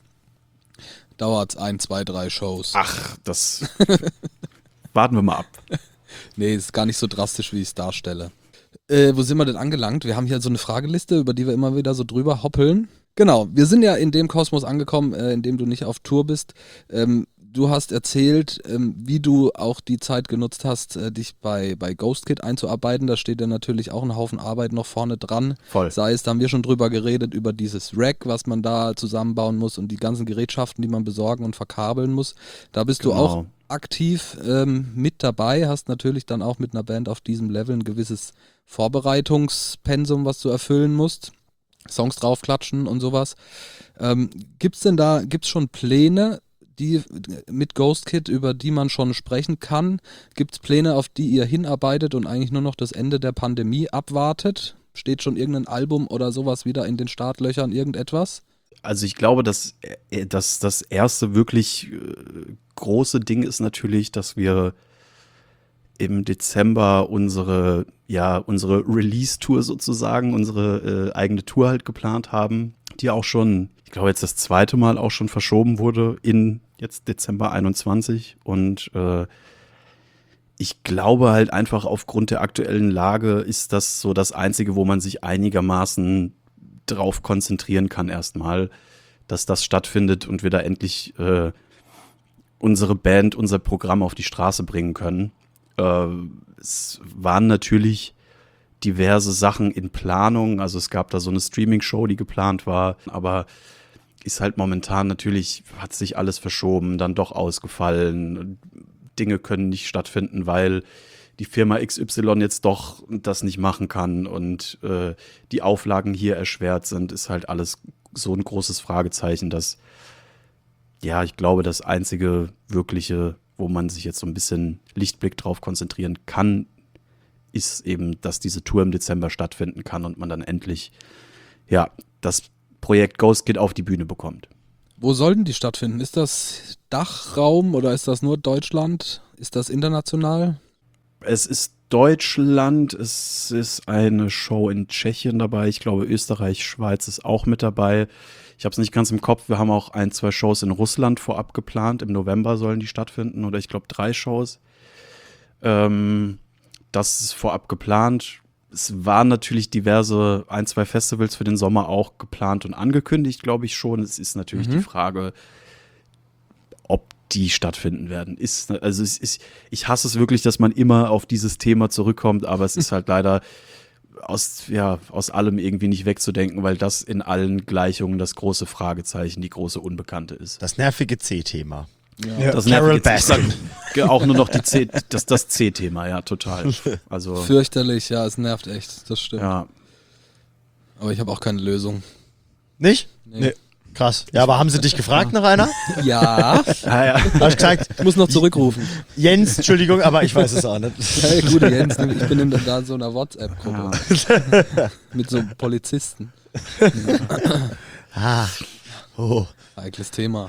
dauert es ein, zwei, drei Shows. Ach, das warten wir mal ab. Nee, ist gar nicht so drastisch, wie ich es darstelle. Äh, wo sind wir denn angelangt? Wir haben hier so eine Frageliste, über die wir immer wieder so drüber hoppeln. Genau, wir sind ja in dem Kosmos angekommen, äh, in dem du nicht auf Tour bist. Ähm, du hast erzählt, ähm, wie du auch die Zeit genutzt hast, äh, dich bei, bei GhostKit einzuarbeiten. Da steht ja natürlich auch ein Haufen Arbeit noch vorne dran. Voll. Sei es, da haben wir schon drüber geredet, über dieses Rack, was man da zusammenbauen muss und die ganzen Gerätschaften, die man besorgen und verkabeln muss. Da bist Genau. du auch aktiv ähm, mit dabei, hast natürlich dann auch mit einer Band auf diesem Level ein gewisses Vorbereitungspensum, was du erfüllen musst. Songs draufklatschen und sowas. Ähm, gibt's denn da, gibt's schon Pläne, die mit GhostKit, über die man schon sprechen kann? Gibt's Pläne, auf die ihr hinarbeitet und eigentlich nur noch das Ende der Pandemie abwartet? Steht schon irgendein Album oder sowas wieder in den Startlöchern, irgendetwas? Also ich glaube, dass, dass das erste wirklich große Ding ist natürlich, dass wir im Dezember unsere, ja, unsere Release-Tour sozusagen, unsere äh, eigene Tour halt geplant haben, die auch schon, ich glaube jetzt das zweite Mal auch schon verschoben wurde in jetzt Dezember einundzwanzig und äh, ich glaube halt einfach aufgrund der aktuellen Lage ist das so das Einzige, wo man sich einigermaßen drauf konzentrieren kann erstmal, dass das stattfindet und wir da endlich äh, unsere Band, unser Programm auf die Straße bringen können. Äh, es waren natürlich diverse Sachen in Planung, also es gab da so eine Streaming-Show, die geplant war, aber ist halt momentan natürlich, hat sich alles verschoben, dann doch ausgefallen, Dinge können nicht stattfinden, weil die Firma X Y jetzt doch das nicht machen kann und äh, die Auflagen hier erschwert sind, ist halt alles so ein großes Fragezeichen, dass, ja, ich glaube, das einzige wirkliche wo man sich jetzt so ein bisschen Lichtblick drauf konzentrieren kann, ist eben, dass diese Tour im Dezember stattfinden kann und man dann endlich, ja, das Projekt Ghost Kid auf die Bühne bekommt. Wo sollten die stattfinden? Ist das Dachraum oder ist das nur Deutschland? Ist das international? Es ist Deutschland, es ist eine Show in Tschechien dabei, ich glaube Österreich, Schweiz ist auch mit dabei. Ich habe es nicht ganz im Kopf, wir haben auch ein, zwei Shows in Russland vorab geplant, im November sollen die stattfinden oder ich glaube drei Shows. Ähm, das ist vorab geplant. Es waren natürlich diverse, ein, zwei Festivals für den Sommer auch geplant und angekündigt, glaube ich schon. Es ist natürlich mhm. die Frage, ob die stattfinden werden. Ist, also es ist, ich hasse es wirklich, dass man immer auf dieses Thema zurückkommt, aber es ist halt leider aus, ja, aus allem irgendwie nicht wegzudenken, weil das in allen Gleichungen das große Fragezeichen, die große Unbekannte ist. Das nervige C-Thema. Ja. Das Carol nervige C- auch nur noch die C, das, das C-Thema, ja, total. Also, Fürchterlich, ja, es nervt echt, das stimmt. ja. Aber ich habe auch keine Lösung. Nicht? Nee. Nee. Krass. Ja, aber haben sie dich gefragt nach einer? Ja, Ah, ja. Hab ich gesagt, ich muss noch zurückrufen. Jens, Entschuldigung, aber ich weiß es auch nicht. Hey, gut, Jens, ich bin in da so einer WhatsApp-Gruppe Ja. mit so Polizisten. Ah, oh. Heikles Thema.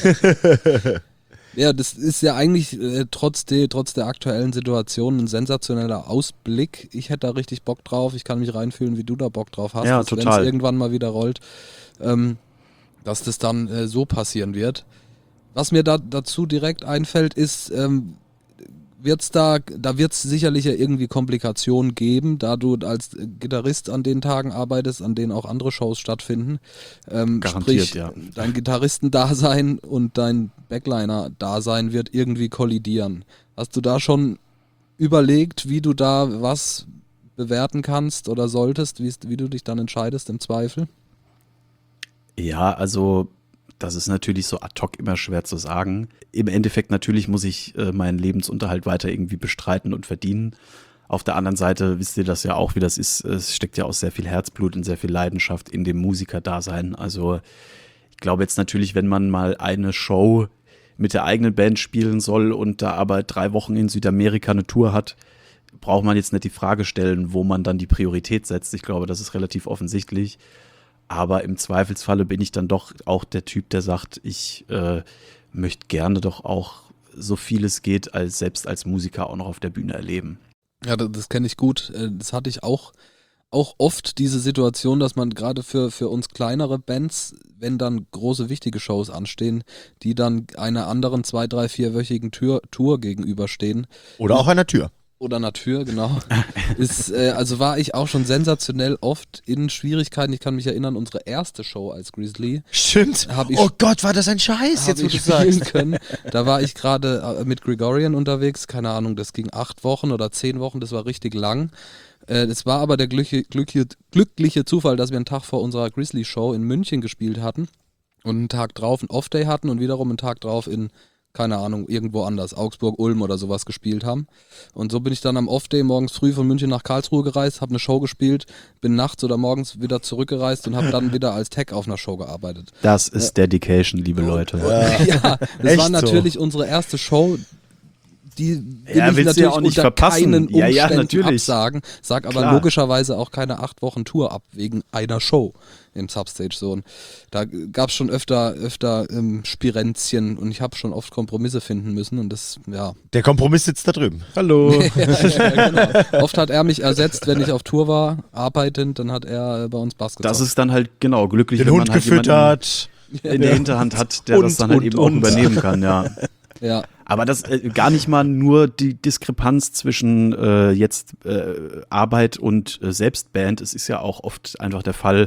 Ja, das ist ja eigentlich äh, trotz, de, trotz der aktuellen Situation ein sensationeller Ausblick. Ich hätte da richtig Bock drauf. Ich kann mich reinfühlen, wie du da Bock drauf hast. Ja, dass, total. wenn es irgendwann mal wieder rollt, ähm, dass das dann äh, so passieren wird. Was mir da dazu direkt einfällt, ist, ähm, wird's da, da wird es sicherlich ja irgendwie Komplikationen geben, da du als Gitarrist an den Tagen arbeitest, an denen auch andere Shows stattfinden. Ähm, Garantiert, sprich, ja. Dein Gitarristendasein und dein Backliner-Dasein wird irgendwie kollidieren. Hast du da schon überlegt, wie du da was bewerten kannst oder solltest, wie, wie du dich dann entscheidest im Zweifel? Ja, also das ist natürlich so ad hoc immer schwer zu sagen. Im Endeffekt natürlich muss ich äh, meinen Lebensunterhalt weiter irgendwie bestreiten und verdienen. Auf der anderen Seite wisst ihr das ja auch, wie das ist. Es steckt ja auch sehr viel Herzblut und sehr viel Leidenschaft in dem Musikerdasein. Also ich glaube jetzt natürlich, wenn man mal eine Show mit der eigenen Band spielen soll und da aber drei Wochen in Südamerika eine Tour hat, braucht man jetzt nicht die Frage stellen, wo man dann die Priorität setzt. Ich glaube, das ist relativ offensichtlich. Aber im Zweifelsfalle bin ich dann doch auch der Typ, der sagt, ich äh, möchte gerne doch auch so viel es geht, als selbst als Musiker auch noch auf der Bühne erleben. Ja, das, das kenne ich gut. Das hatte ich auch, auch oft, diese Situation, dass man gerade für, für uns kleinere Bands, wenn dann große, wichtige Shows anstehen, die dann einer anderen zwei-, drei-, vierwöchigen Tour, Tour gegenüberstehen. Oder auch einer Tür. Oder Natur, genau. Ist, äh, also war ich auch schon sensationell oft in Schwierigkeiten. Ich kann mich erinnern, unsere erste Show als Grizzly. Stimmt. Hab ich, Oh Gott, war das ein Scheiß, jetzt wo ich du spielen sagst. können. Da war ich gerade äh, mit Gregorian unterwegs, keine Ahnung, das ging acht Wochen oder zehn Wochen, das war richtig lang. Äh, es war aber der glückliche, glückliche, glückliche Zufall, dass wir einen Tag vor unserer Grizzly-Show in München gespielt hatten und einen Tag drauf einen Off-Day hatten und wiederum einen Tag drauf in, keine Ahnung, irgendwo anders, Augsburg, Ulm oder sowas gespielt haben. Und so bin ich dann am Off-Day morgens früh von München nach Karlsruhe gereist, habe eine Show gespielt, bin nachts oder morgens wieder zurückgereist und habe dann wieder als Tech auf einer Show gearbeitet. Das ist Dedication, liebe Leute. Ja, das Echt war so? natürlich unsere erste Show, die will Ja, ich willst du natürlich ja auch nicht unter verpassen. keinen Ja, Umständen ja, natürlich. absagen, sag aber Klar. logischerweise auch keine acht Wochen Tour ab, wegen einer Show im Substage Zone. Da gab es schon öfter, öfter ähm, Spirenzchen und ich habe schon oft Kompromisse finden müssen und das, ja. Der Kompromiss sitzt da drüben. Hallo. ja, genau. Oft hat er mich ersetzt, wenn ich auf Tour war, arbeitend, dann hat er äh, bei uns Bass gezockt. Das ist dann halt, genau, glücklich, Den wenn Hund man halt jemanden gefüttert. in der Hinterhand hat, der Und, das dann halt und, eben und. auch übernehmen kann, ja. ja. Aber das äh, gar nicht mal nur die Diskrepanz zwischen äh, jetzt äh, Arbeit und äh, Selbstband. Es ist ja auch oft einfach der Fall,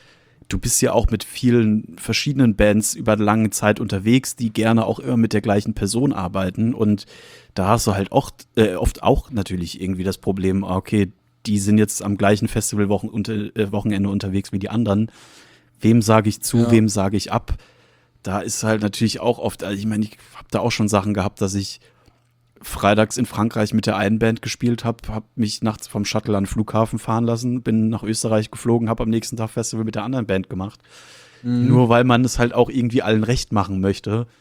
du bist ja auch mit vielen verschiedenen Bands über eine lange Zeit unterwegs, die gerne auch immer mit der gleichen Person arbeiten. Und da hast du halt oft, äh, oft auch natürlich irgendwie das Problem, okay, die sind jetzt am gleichen Festivalwochenende äh, Wochenende unterwegs wie die anderen. Wem sage ich zu, Ja. wem sage ich ab? Da ist halt natürlich auch oft, also ich meine, ich habe da auch schon Sachen gehabt, dass ich freitags in Frankreich mit der einen Band gespielt habe, habe mich nachts vom Shuttle an den Flughafen fahren lassen, bin nach Österreich geflogen, habe am nächsten Tag Festival mit der anderen Band gemacht. Mhm. Nur weil man es halt auch irgendwie allen recht machen möchte.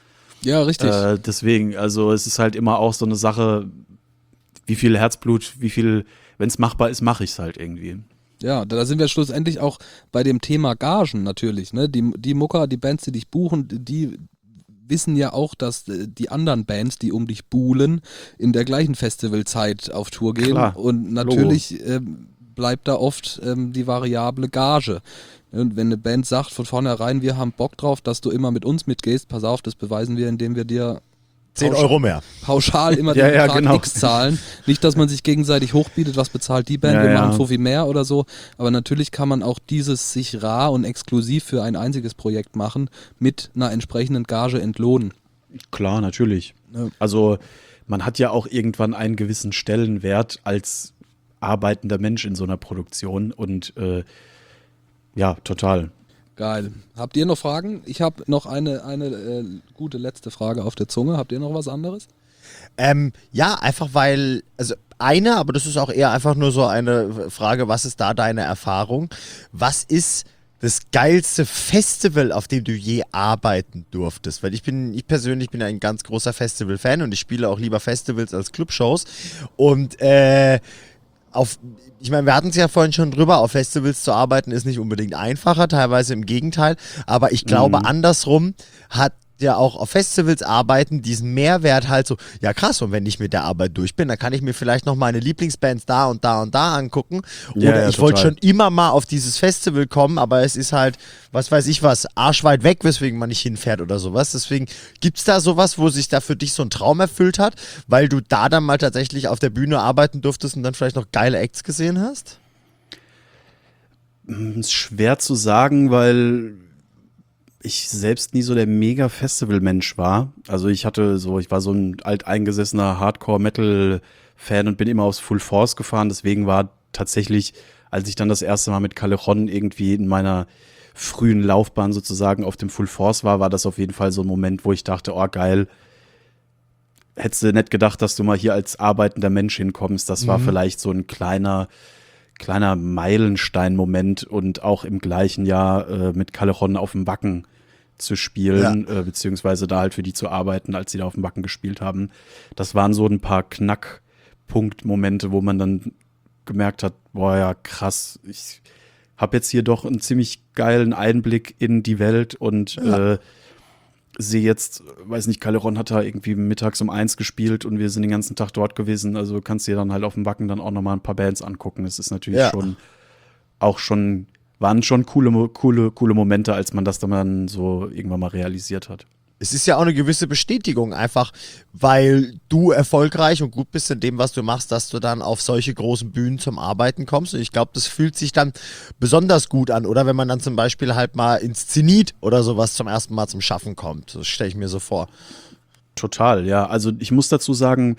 Ja, richtig. Äh, deswegen, also es ist halt immer auch so eine Sache, wie viel Herzblut, wie viel, wenn es machbar ist, mache ich es halt irgendwie. Ja, da sind wir schlussendlich auch bei dem Thema Gagen natürlich. Ne? Die, die Mucker, die Bands, die dich buchen, die wissen ja auch, dass die anderen Bands, die um dich buhlen, in der gleichen Festivalzeit auf Tour gehen. Klar, Und natürlich ähm, bleibt da oft ähm, die variable Gage. Und wenn eine Band sagt von vornherein, wir haben Bock drauf, dass du immer mit uns mitgehst, pass auf, das beweisen wir, indem wir dir zehn Euro mehr. pauschal immer Ja, den ja, Betrag genau. X zahlen. Nicht, dass man sich gegenseitig hochbietet, was bezahlt die Band, Ja, wir ja. machen Fuffi mehr oder so. Aber natürlich kann man auch dieses sich rar und exklusiv für ein einziges Projekt machen, mit einer entsprechenden Gage entlohnen. Klar, natürlich. Ja. Also man hat ja auch irgendwann einen gewissen Stellenwert als arbeitender Mensch in so einer Produktion und äh, ja, total. Geil. Habt ihr noch Fragen? Ich habe noch eine, eine äh, gute letzte Frage auf der Zunge. Habt ihr noch was anderes? Ähm, ja, einfach weil, also eine, aber das ist auch eher einfach nur so eine Frage, was ist da deine Erfahrung? Was ist das geilste Festival, auf dem du je arbeiten durftest? Weil ich bin, ich persönlich bin ein ganz großer Festival-Fan und ich spiele auch lieber Festivals als Clubshows. Und äh, auf, ich meine, wir hatten es ja vorhin schon drüber, auf Festivals zu arbeiten ist nicht unbedingt einfacher, teilweise im Gegenteil. Aber ich glaube, Mhm. andersrum hat ja auch auf Festivals arbeiten diesen Mehrwert halt so, ja krass, und wenn ich mit der Arbeit durch bin, dann kann ich mir vielleicht noch meine Lieblingsbands da und da und da angucken. Oder Ja, ja, ich wollte total. schon immer mal auf dieses Festival kommen, aber es ist halt, was weiß ich was, arschweit weg, weswegen man nicht hinfährt oder sowas. Deswegen gibt es da sowas, wo sich da für dich so ein Traum erfüllt hat, weil du da dann mal tatsächlich auf der Bühne arbeiten durftest und dann vielleicht noch geile Acts gesehen hast? Ist schwer zu sagen, weil ich selbst nie so der Mega-Festival-Mensch war. Also ich hatte so, ich war so ein alteingesessener Hardcore-Metal-Fan und bin immer aufs Full Force gefahren. Deswegen war tatsächlich, als ich dann das erste Mal mit Callejon irgendwie in meiner frühen Laufbahn sozusagen auf dem Full Force war, war das auf jeden Fall so ein Moment, wo ich dachte, oh geil, hättest du nicht gedacht, dass du mal hier als arbeitender Mensch hinkommst. Das war vielleicht so ein kleiner kleiner Meilenstein-Moment und auch im gleichen Jahr äh, mit Callejon auf dem Wacken zu spielen, äh, beziehungsweise da halt für die zu arbeiten, als sie da auf dem Wacken gespielt haben. Das waren so ein paar Knackpunkt-Momente, wo man dann gemerkt hat, boah ja, krass, ich habe jetzt hier doch einen ziemlich geilen Einblick in die Welt und Ja. äh, sehe jetzt, weiß nicht, Callejon hat da irgendwie mittags um eins gespielt und wir sind den ganzen Tag dort gewesen, also kannst dir dann halt auf dem Wacken dann auch nochmal ein paar Bands angucken. Das ist natürlich Ja. schon, auch schon, waren schon coole, coole, coole Momente, als man das dann so irgendwann mal realisiert hat. Es ist ja auch eine gewisse Bestätigung, einfach weil du erfolgreich und gut bist in dem, was du machst, dass du dann auf solche großen Bühnen zum Arbeiten kommst. Und ich glaube, das fühlt sich dann besonders gut an. Oder wenn man dann zum Beispiel halt mal ins Zenit oder sowas zum ersten Mal zum Schaffen kommt. Das stelle ich mir so vor. Total, ja. Also ich muss dazu sagen,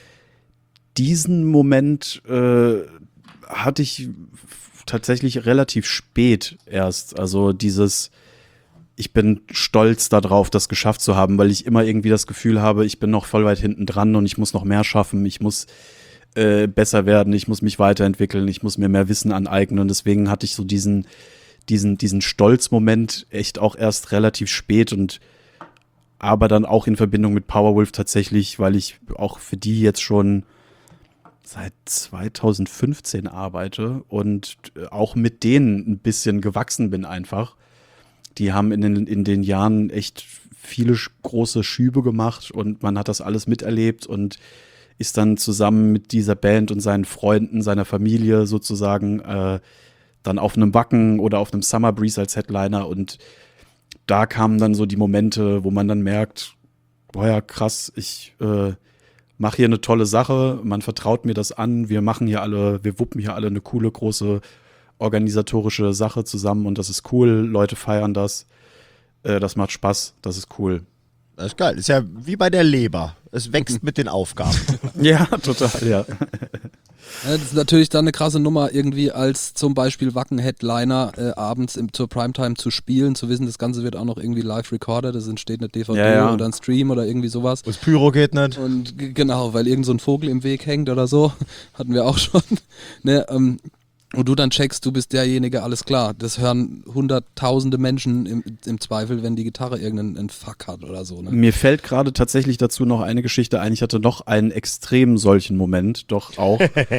diesen Moment äh, hatte ich f- tatsächlich relativ spät erst. Also dieses ich bin stolz darauf, das geschafft zu haben, weil ich immer irgendwie das Gefühl habe, ich bin noch voll weit hinten dran und ich muss noch mehr schaffen, ich muss äh, besser werden, ich muss mich weiterentwickeln, ich muss mir mehr Wissen aneignen und deswegen hatte ich so diesen, diesen, diesen Stolzmoment echt auch erst relativ spät und aber dann auch in Verbindung mit Powerwolf tatsächlich, weil ich auch für die jetzt schon seit zweitausendfünfzehn arbeite und auch mit denen ein bisschen gewachsen bin einfach. Die haben in den, in den Jahren echt viele sch- große Schübe gemacht und man hat das alles miterlebt und ist dann zusammen mit dieser Band und seinen Freunden, seiner Familie sozusagen äh, dann auf einem Wacken oder auf einem Summer Breeze als Headliner und da kamen dann so die Momente, wo man dann merkt, boah ja krass, ich äh, mache hier eine tolle Sache, man vertraut mir das an, wir machen hier alle, wir wuppen hier alle eine coole, große organisatorische Sache zusammen und das ist cool, Leute feiern das, äh, das macht Spaß, das ist cool. Das ist geil. Ist ja wie bei der Leber. Es wächst mit den Aufgaben. Ja, total, ja. Ja, das ist natürlich dann eine krasse Nummer, irgendwie als zum Beispiel Wacken-Headliner äh, abends im, zur Primetime zu spielen, zu wissen, das Ganze wird auch noch irgendwie live recorded, es entsteht eine D V D Ja, ja. oder ein Stream oder irgendwie sowas. Das Pyro geht nicht. Und g- genau, weil irgend so ein Vogel im Weg hängt oder so, hatten wir auch schon. Ne, ähm, Und du dann checkst, du bist derjenige, alles klar. Das hören hunderttausende Menschen im, im Zweifel, wenn die Gitarre irgendeinen Fuck hat oder so. Ne? Mir fällt gerade tatsächlich dazu noch eine Geschichte ein. Ich hatte noch einen extrem solchen Moment, doch auch,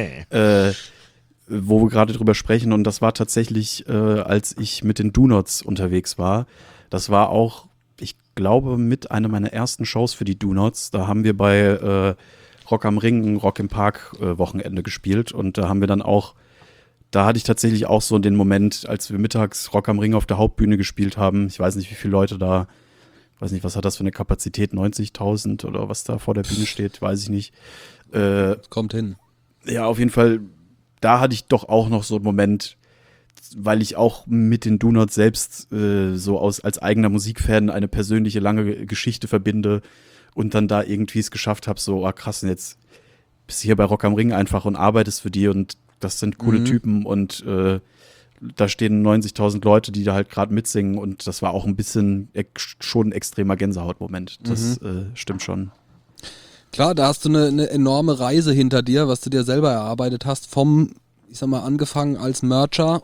äh, wo wir gerade drüber sprechen. Und das war tatsächlich, äh, als ich mit den Do-Nots unterwegs war. Das war auch, ich glaube, mit einer meiner ersten Shows für die Do-Nots. Da haben wir bei äh, Rock am Ring, ein Rock im Park äh, Wochenende gespielt. Und da haben wir dann auch Da hatte ich tatsächlich auch so den Moment, als wir mittags Rock am Ring auf der Hauptbühne gespielt haben. Ich weiß nicht, wie viele Leute da, weiß nicht, was hat das für eine Kapazität, neunzigtausend oder was da vor der Bühne steht, weiß ich nicht. Äh, Kommt hin. Ja, auf jeden Fall, da hatte ich doch auch noch so einen Moment, weil ich auch mit den Do-Nots selbst äh, so aus, als eigener Musikfan eine persönliche lange Geschichte verbinde und dann da irgendwie es geschafft habe, so, ah krass, und jetzt bist du hier bei Rock am Ring einfach und arbeitest für die und das sind coole Mhm. Typen und äh, da stehen neunzigtausend Leute, die da halt gerade mitsingen und das war auch ein bisschen ex- schon ein extremer Gänsehautmoment. Das Mhm. äh, stimmt schon. Klar, da hast du eine, eine enorme Reise hinter dir, was du dir selber erarbeitet hast, vom, ich sag mal, angefangen als Mercher,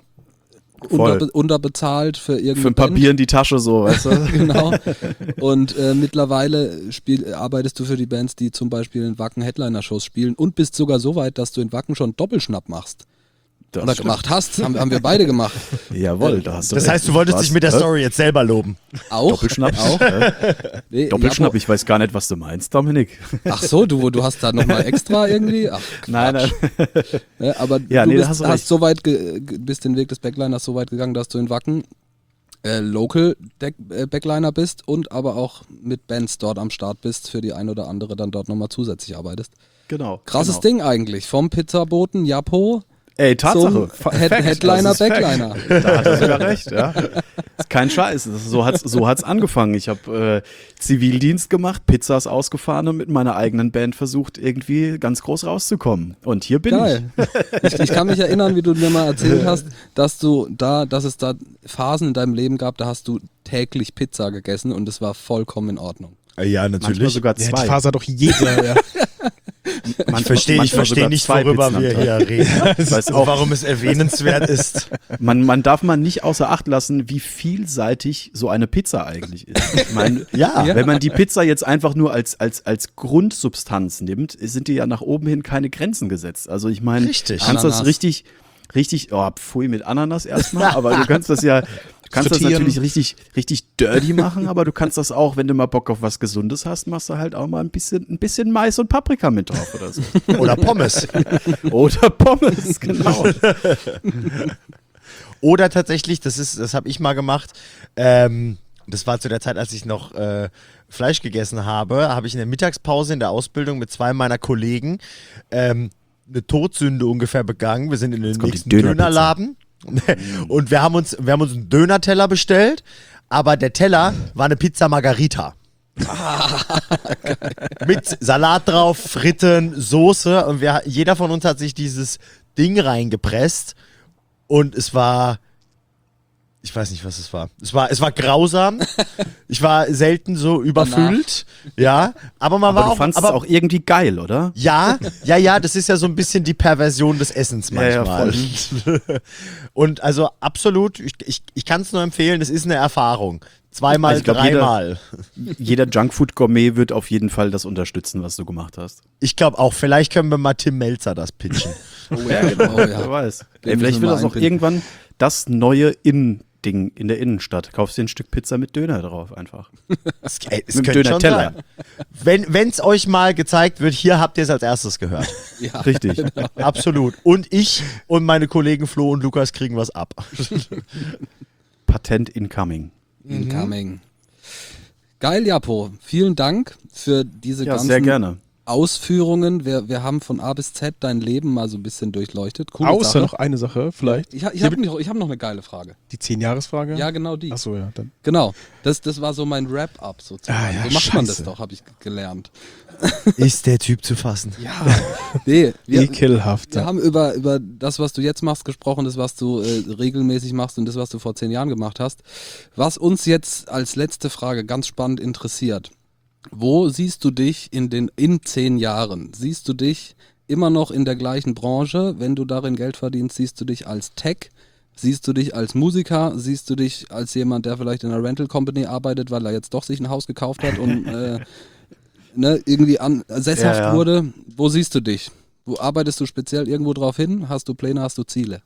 Voll. unterbe unterbezahlt für irgendeine Für ein Band. Papier in die Tasche so, weißt du? Genau. Und äh, mittlerweile spiel, arbeitest du für die Bands, die zum Beispiel in Wacken Headliner-Shows spielen und bist sogar so weit, dass du in Wacken schon Doppelschnapp machst. Das Oder stimmt. gemacht hast. Haben, haben wir beide gemacht. Jawohl, da hast du Das recht. heißt, du wolltest Was? dich mit der Hä? Story jetzt selber loben. Auch? Doppelschnapp? Auch? Nee, Doppelschnapp, ja, ich weiß gar nicht, was du meinst, Dominik. ach so, du, du hast da nochmal extra irgendwie? Ach, Nein, nein. Ja, aber Ja, du nee, da bist, hast hast, du recht. so weit ge, ge- bist den Weg des Backliners so weit gegangen, dass du in Wacken äh, Local Deck, äh, Backliner bist und aber auch mit Bands dort am Start bist, für die ein oder andere dann dort nochmal zusätzlich arbeitest. Genau. Krasses genau. Ding eigentlich. Vom Pizzaboten Japo Ey, Tatsache. zum Fa- Head Fact. Headliner, Das ist Fact. Backliner. Da hat er sogar recht, ja. Ist kein Scheiß. Das ist- So hat's, so hat's angefangen. Ich habe äh, Zivildienst gemacht, Pizzas ausgefahren und mit meiner eigenen Band versucht, irgendwie ganz groß rauszukommen. Und hier bin Geil. Ich, ich kann mich erinnern, wie du mir mal erzählt hast, dass du da, dass es da Phasen in deinem Leben gab, da hast du täglich Pizza gegessen und es war vollkommen in Ordnung. Ja, ich. Manchmal sogar Ja, die zwei. Phase hat doch jeder. Ja. Ich verstehe ich manchmal versteh sogar nicht, zwei worüber Pizzen am wir Tag. hier reden. Ich weiß Und auch, warum es erwähnenswert ist. man, man darf man nicht außer Acht lassen, wie vielseitig so eine Pizza eigentlich ist. Ich meine, Ja. Ja. wenn man die Pizza jetzt einfach nur als, als, als Grundsubstanz nimmt, sind die ja nach oben hin keine Grenzen gesetzt. Also ich meine, du Richtig. kannst das Ananas. richtig, richtig, oh, pfui mit Ananas erstmal, aber du kannst das ja, du kannst das Frittieren. natürlich richtig, richtig dirty machen, aber du kannst das auch, wenn du mal Bock auf was Gesundes hast, machst du halt auch mal ein bisschen, ein bisschen Mais und Paprika mit drauf oder so. Oder Pommes. Oder Pommes, genau. Oder tatsächlich, das ist, das habe ich mal gemacht. Ähm, das war zu der Zeit, als ich noch äh, Fleisch gegessen habe, habe ich in der Mittagspause in der Ausbildung mit zwei meiner Kollegen ähm, eine Todsünde ungefähr begangen. Wir sind in den kommt die nächsten Dönerpizza. Dönerladen und wir haben uns, wir haben uns einen Dönerteller bestellt, aber der Teller war eine Pizza Margarita. Mit Salat drauf, Fritten, Soße und wir, jeder von uns hat sich dieses Ding reingepresst und es war, ich weiß nicht, was es war. Es war, es war grausam. Ich war selten so überfüllt, ja, aber man Aber war du auch, fandst aber es auch irgendwie geil, oder? ja, ja, ja, das ist ja so ein bisschen die Perversion des Essens Ja, ja, manchmal. Und also absolut, ich, ich, ich kann es nur empfehlen, es ist eine Erfahrung. Zweimal, Also ich glaub, jeder- dreimal. Jeder Junkfood-Gourmet wird auf jeden Fall das unterstützen, was du gemacht hast. Ich glaube auch, vielleicht können wir mal Tim Melzer das pitchen. Oh ja, genau. Oh, Wer ja. weiß. Den Ey, müssen vielleicht wir wird mal das auch einbinden. irgendwann das neue Innen-Ding in der Innenstadt. Kaufst dir ein Stück Pizza mit Döner drauf einfach. Es, ey, es Mit dem könnte schon Döner-Teller. sein. Wenn es euch mal gezeigt wird, hier habt ihr es als erstes gehört. Ja. Richtig. Absolut. Und ich und meine Kollegen Flo und Lukas kriegen was ab. Patent incoming. Incoming. Geil, Japo. Vielen Dank für diese Ja, ganzen sehr gerne. Ausführungen. Wir, wir haben von A bis Z dein Leben mal so ein bisschen durchleuchtet. Coole Außer Sache. noch eine Sache, vielleicht. Ich, ich habe noch, ich hab noch eine geile Frage. Die zehn-Jahres-Frage? Ja, genau die. Achso, ja, dann. Genau. Das, das war so mein Wrap-up sozusagen. Ah, ja, so macht man das scheiße. doch, habe ich gelernt. Ist der Typ zu fassen? Ja. Nee, wir, Ekelhaft. wir haben über, über das, was du jetzt machst, gesprochen, das, was du äh, regelmäßig machst und das, was du vor zehn Jahren gemacht hast. Was uns jetzt als letzte Frage ganz spannend interessiert. Wo siehst du dich in den in zehn Jahren? Siehst du dich immer noch in der gleichen Branche? Wenn du darin Geld verdienst, siehst du dich als Tech? Siehst du dich als Musiker? Siehst du dich als jemand, der vielleicht in einer Rental Company arbeitet, weil er jetzt doch sich ein Haus gekauft hat und äh, ne, irgendwie an, sesshaft Ja, ja. wurde? Wo siehst du dich? Wo arbeitest du speziell irgendwo drauf hin? Hast du Pläne, hast du Ziele?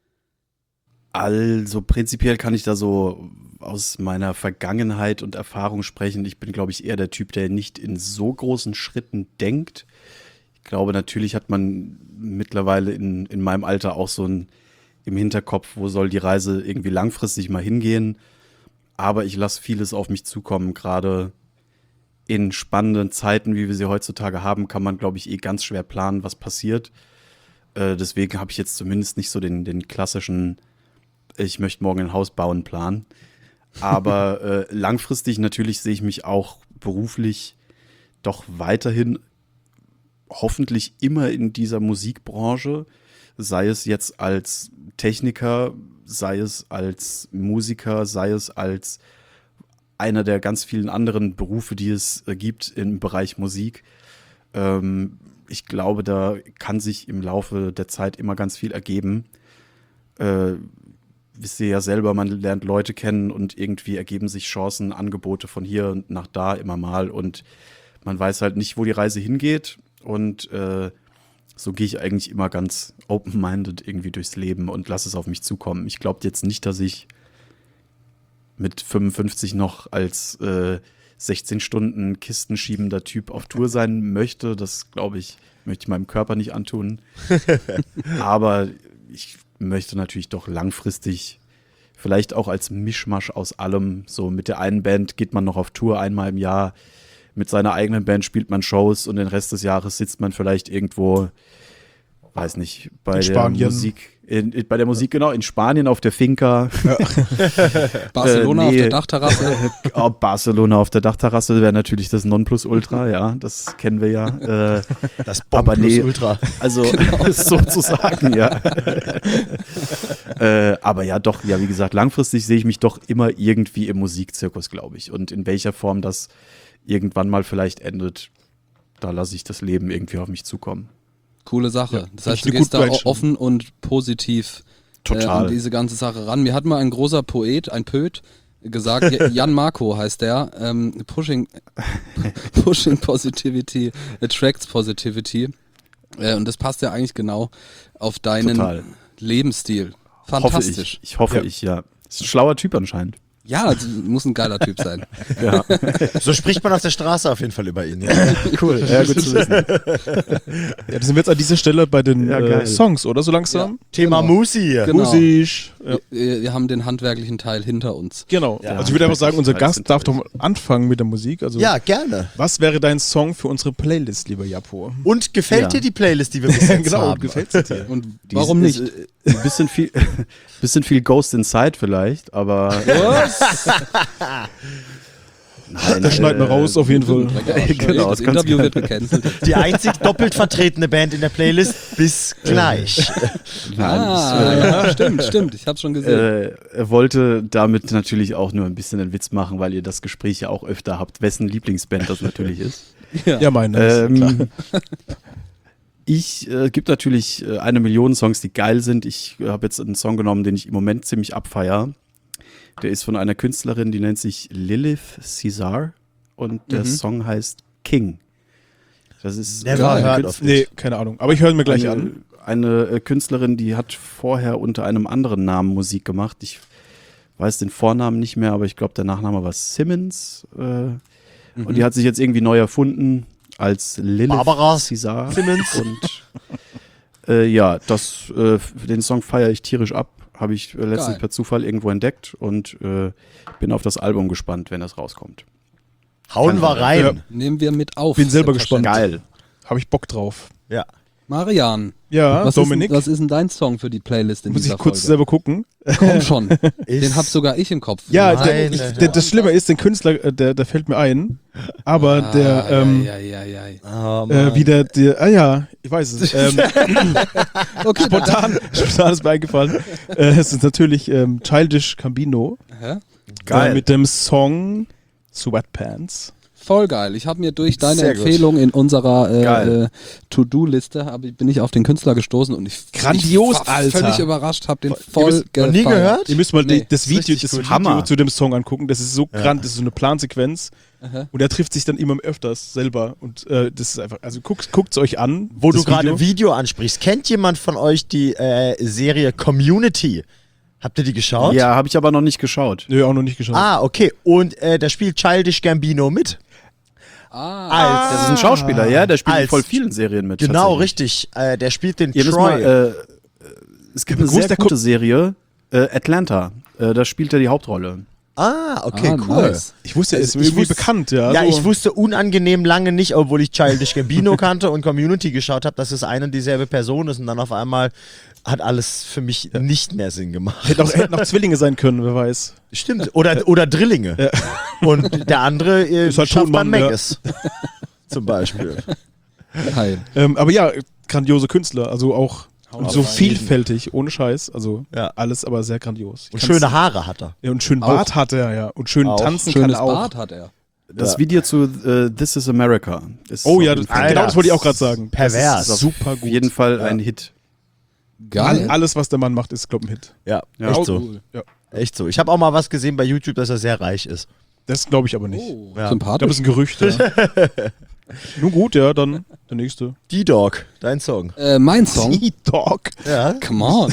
Also prinzipiell kann ich da so aus meiner Vergangenheit und Erfahrung sprechen. Ich bin, glaube ich, eher der Typ, der nicht in so großen Schritten denkt. Ich glaube, natürlich hat man mittlerweile in, in meinem Alter auch so ein im Hinterkopf, wo soll die Reise irgendwie langfristig mal hingehen. Aber ich lasse vieles auf mich zukommen. Gerade in spannenden Zeiten, wie wir sie heutzutage haben, kann man, glaube ich, eh ganz schwer planen, was passiert. Äh, deswegen habe ich jetzt zumindest nicht so den, den klassischen ich möchte morgen ein Haus bauen Plan. Aber äh, langfristig natürlich sehe ich mich auch beruflich doch weiterhin hoffentlich immer in dieser Musikbranche, sei es jetzt als Techniker, sei es als Musiker, sei es als einer der ganz vielen anderen Berufe, die es äh, gibt im Bereich Musik. Ähm, ich glaube, da kann sich im Laufe der Zeit immer ganz viel ergeben. Äh, wisst ihr ja selber, man lernt Leute kennen und irgendwie ergeben sich Chancen, Angebote von hier und nach da immer mal und man weiß halt nicht, wo die Reise hingeht und äh, so gehe ich eigentlich immer ganz open-minded irgendwie durchs Leben und lasse es auf mich zukommen. Ich glaube jetzt nicht, dass ich mit fünfundfünfzig noch als äh, sechzehn Stunden kistenschiebender Typ auf Tour sein möchte. Das, glaube ich, möchte ich meinem Körper nicht antun. Aber ich möchte natürlich doch langfristig, vielleicht auch als Mischmasch aus allem, so mit der einen Band geht man noch auf Tour einmal im Jahr, mit seiner eigenen Band spielt man Shows und den Rest des Jahres sitzt man vielleicht irgendwo, weiß nicht, bei In der Spanien. Musik, in, in, bei der Musik, genau, in Spanien auf der Finca. Barcelona Äh, auf nee. der Dachterrasse. Oh, Barcelona auf der Dachterrasse wäre natürlich das Nonplusultra, ja, das kennen wir ja. Äh, Das aber Bomb plus nee, Ultra. also sozusagen, ja. äh, aber ja, doch, ja, wie gesagt, langfristig sehe ich mich doch immer irgendwie im Musikzirkus, glaube ich. Und in welcher Form das irgendwann mal vielleicht endet, da lasse ich das Leben irgendwie auf mich zukommen. Coole Sache. Ja, das finde heißt, ich du eine gehst gute da Einstellung. offen und positiv äh, Total. an diese ganze Sache ran. Mir hat mal ein großer Poet, ein Poet, gesagt, J- Jan Marco heißt der, ähm, pushing, pushing Positivity attracts Positivity. Äh, und das passt ja eigentlich genau auf deinen Total. Lebensstil. Hoffe Fantastisch. ich. Ich hoffe Ja. ich, ja. Ist ein schlauer Typ anscheinend. Ja, also, muss ein geiler Typ sein. Ja, So spricht man auf der Straße auf jeden Fall über ihn. Ja. cool. Ja, gut zu wissen. Ja, das sind wir jetzt an dieser Stelle bei den Ja, äh, geil. Songs, oder? So langsam? Thema Genau. Musi. Genau. Musik. Ja. Wir, wir haben den handwerklichen Teil hinter uns. Genau. Ja. Also ich würde einfach sagen, unser Ja, Gast das darf sind doch mal anfangen mit der Musik. Also Ja, gerne. was wäre dein Song für unsere Playlist, lieber Japo? Und gefällt Ja. dir die Playlist, die wir bis jetzt genau, haben? gefällt es dir? Und Die warum ist, nicht? Ist, äh, ein bisschen viel, bisschen viel Ghost Inside vielleicht, aber nein, Das schneiden wir raus auf jeden Fall. Genau, das das kannst Interview du- wird gecancelt. Die einzig doppelt vertretene Band in der Playlist. Bis gleich. Nein, Ah, ja, stimmt, stimmt. Ich hab's schon ich gesehen. äh, er wollte damit natürlich auch nur ein bisschen einen Witz machen, weil ihr das Gespräch ja auch öfter habt, wessen Lieblingsband das natürlich ist. Ja, meine. ist klar. Ähm, ich äh, gibt natürlich äh, eine Million Songs, die geil sind. Ich äh, habe jetzt einen Song genommen, den ich im Moment ziemlich abfeier. Der ist von einer Künstlerin, die nennt sich Lilith Caesar und der Mhm. Song heißt King. Das ist Never eine heard Künstlerin- of it. Nee, keine Ahnung. Aber ich höre ihn mir gleich eine, an. Eine äh, Künstlerin, die hat vorher unter einem anderen Namen Musik gemacht. Ich weiß den Vornamen nicht mehr, aber ich glaube, der Nachname war Simmons. Äh, Mhm. Und die hat sich jetzt irgendwie neu erfunden als Lilith Barbara Caesar. Simmons. Und äh, ja, das, äh, den Song feiere ich tierisch ab. Habe ich äh, letztens Geil. per Zufall irgendwo entdeckt und äh, bin auf das Album gespannt, wenn das rauskommt. Hauen wir rein. Ja. Nehmen wir mit auf. Bin selber gespannt. Geil. Habe ich Bock drauf. Ja. Marian, Ja, was, Dominik, ist, denn- was ist denn dein Song für die Playlist in muss dieser ich kurz Folge? selber gucken. Komm schon, den Ist- hab sogar ich im Kopf. Ja, Meine der, ich, Herren. der, das Schlimme ist, den Künstler, äh, der, der fällt mir ein. Aber Ah, der, ähm, ja, ja, ja, ja. Oh, äh, Mann. wie der, der, ah ja, ich weiß es. Ähm, Okay, spontan, spontan ist mir eingefallen. Äh, es ist natürlich ähm, Childish Gambino Hä? Geil. äh, mit dem Song Sweatpants. voll geil. Ich habe mir durch deine Sehr gut. Empfehlung in unserer äh, Geil. äh, To-Do-Liste hab ich- bin ich auf den Künstler gestoßen und ich, Grandios, ich war Alter. völlig überrascht, habe den voll Noch nie gefeiert. gehört? Ihr müsst mal Nee, die, das Video, richtig das gut. Video Hammer. zu dem Song angucken. Das ist so grand, das ist so eine Plansequenz. Aha. Und er trifft sich dann immer öfters selber. Und äh, das ist einfach, also guckt es euch an. Wo das du gerade Video. Video ansprichst, kennt jemand von euch die äh, Serie Community? Habt ihr die geschaut? Ja, habe ich aber noch nicht geschaut. Nö, auch noch nicht geschaut. Ah, okay. Und äh, da spielt Childish Gambino mit. Ah, Als, Das ist ein Schauspieler, ja? Der spielt in Als- voll vielen Serien mit. genau, tatsächlich. richtig. Äh, der spielt den Ihr müsst Troy. mal, äh, es gibt eine Wo ist sehr der gute Ko- Serie, äh, Atlanta. Äh, da spielt er die Hauptrolle. ah, okay, ah, cool. nice. Ich wusste, er ist Also ich irgendwie wusste- bekannt, ja. Ja, so. ich wusste unangenehm lange nicht, obwohl ich Childish Gambino kannte und Community geschaut habe, dass es eine und dieselbe Person ist und dann auf einmal hat alles für mich nicht mehr Sinn gemacht. Hätten auch, hätten auch Zwillinge sein können, wer weiß. Stimmt. Oder, oder Drillinge. Und der andere äh, Ist halt schafft schon beim Mann, ja. Maggis. Zum Beispiel. Geil. Ähm, aber ja, grandiose Künstler, also auch Haut so rein. vielfältig, ohne Scheiß. Also Ja. alles aber sehr grandios. Ich Und kann's- schöne Haare hat er. Ja, und schönen Auch. Bart hat er, ja. Und schön Auch. tanzen kann Schönes er auch. Bart hat er. Das Ja. Video zu äh, This is America ist Oh auf ja, jeden das, Fall- genau das wollte ich auch gerade sagen. Pervers. Das ist super auf gut. jeden Fall ein Hit. Geil. All, alles, was der Mann macht, ist, glaube ich, ein Hit. Ja, Ja. echt Auch so. cool. Ja. Echt so. Ich habe auch mal was gesehen bei YouTube, dass er sehr reich ist. Das glaube ich aber nicht. Oh, Ja. Ich glaube, sympathisch. das ist ein Gerücht. Ja. Nun gut, ja, dann der nächste. D-Dog, dein Song. Äh, mein Song. E-Dog. Ja. Come on.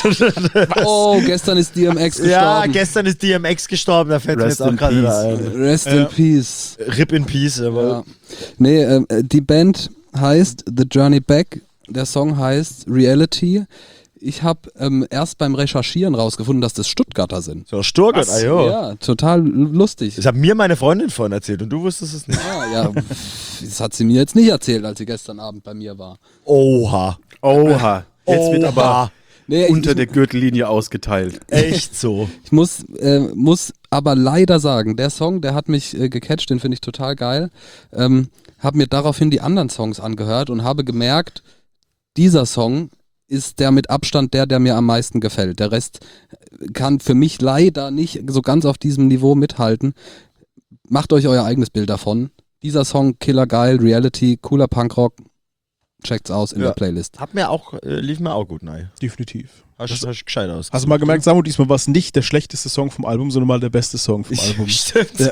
Oh, gestern ist D M X gestorben. Ja, gestern ist D M X gestorben, da fällt mir Rest jetzt auch in gerade wieder peace. ein. Rest Ja. in Peace. Rip in Peace, aber Ja. Nee, äh, die Band heißt The Journey Back. Der Song heißt Reality. Ich habe ähm, erst beim Recherchieren rausgefunden, dass das Stuttgarter sind. so Sturgert, ah jo. Ja, total lustig. Das hat mir meine Freundin vorhin erzählt und du wusstest es nicht. Ah, ja, das hat sie mir jetzt nicht erzählt, als sie gestern Abend bei mir war. Oha. Oha. Jetzt wird aber Oha. Nee, unter ich, der Gürtellinie ausgeteilt. Echt so. ich muss, äh, muss aber leider sagen, der Song, der hat mich äh, gecatcht, den finde ich total geil. Ähm, habe mir daraufhin die anderen Songs angehört und habe gemerkt, dieser Song ist der mit Abstand der, der mir am meisten gefällt. Der Rest kann für mich leider nicht so ganz auf diesem Niveau mithalten. Macht euch euer eigenes Bild davon. Dieser Song, Killer geil, Reality, cooler Punkrock. Checkt's aus in Ja. der Playlist. Hat mir auch, äh, lief mir auch gut, nein. Definitiv. Hast du hast gescheit aus. Hast du mal gemerkt, Samu, diesmal war es nicht der schlechteste Song vom Album, sondern mal der beste Song vom Album. Stimmt.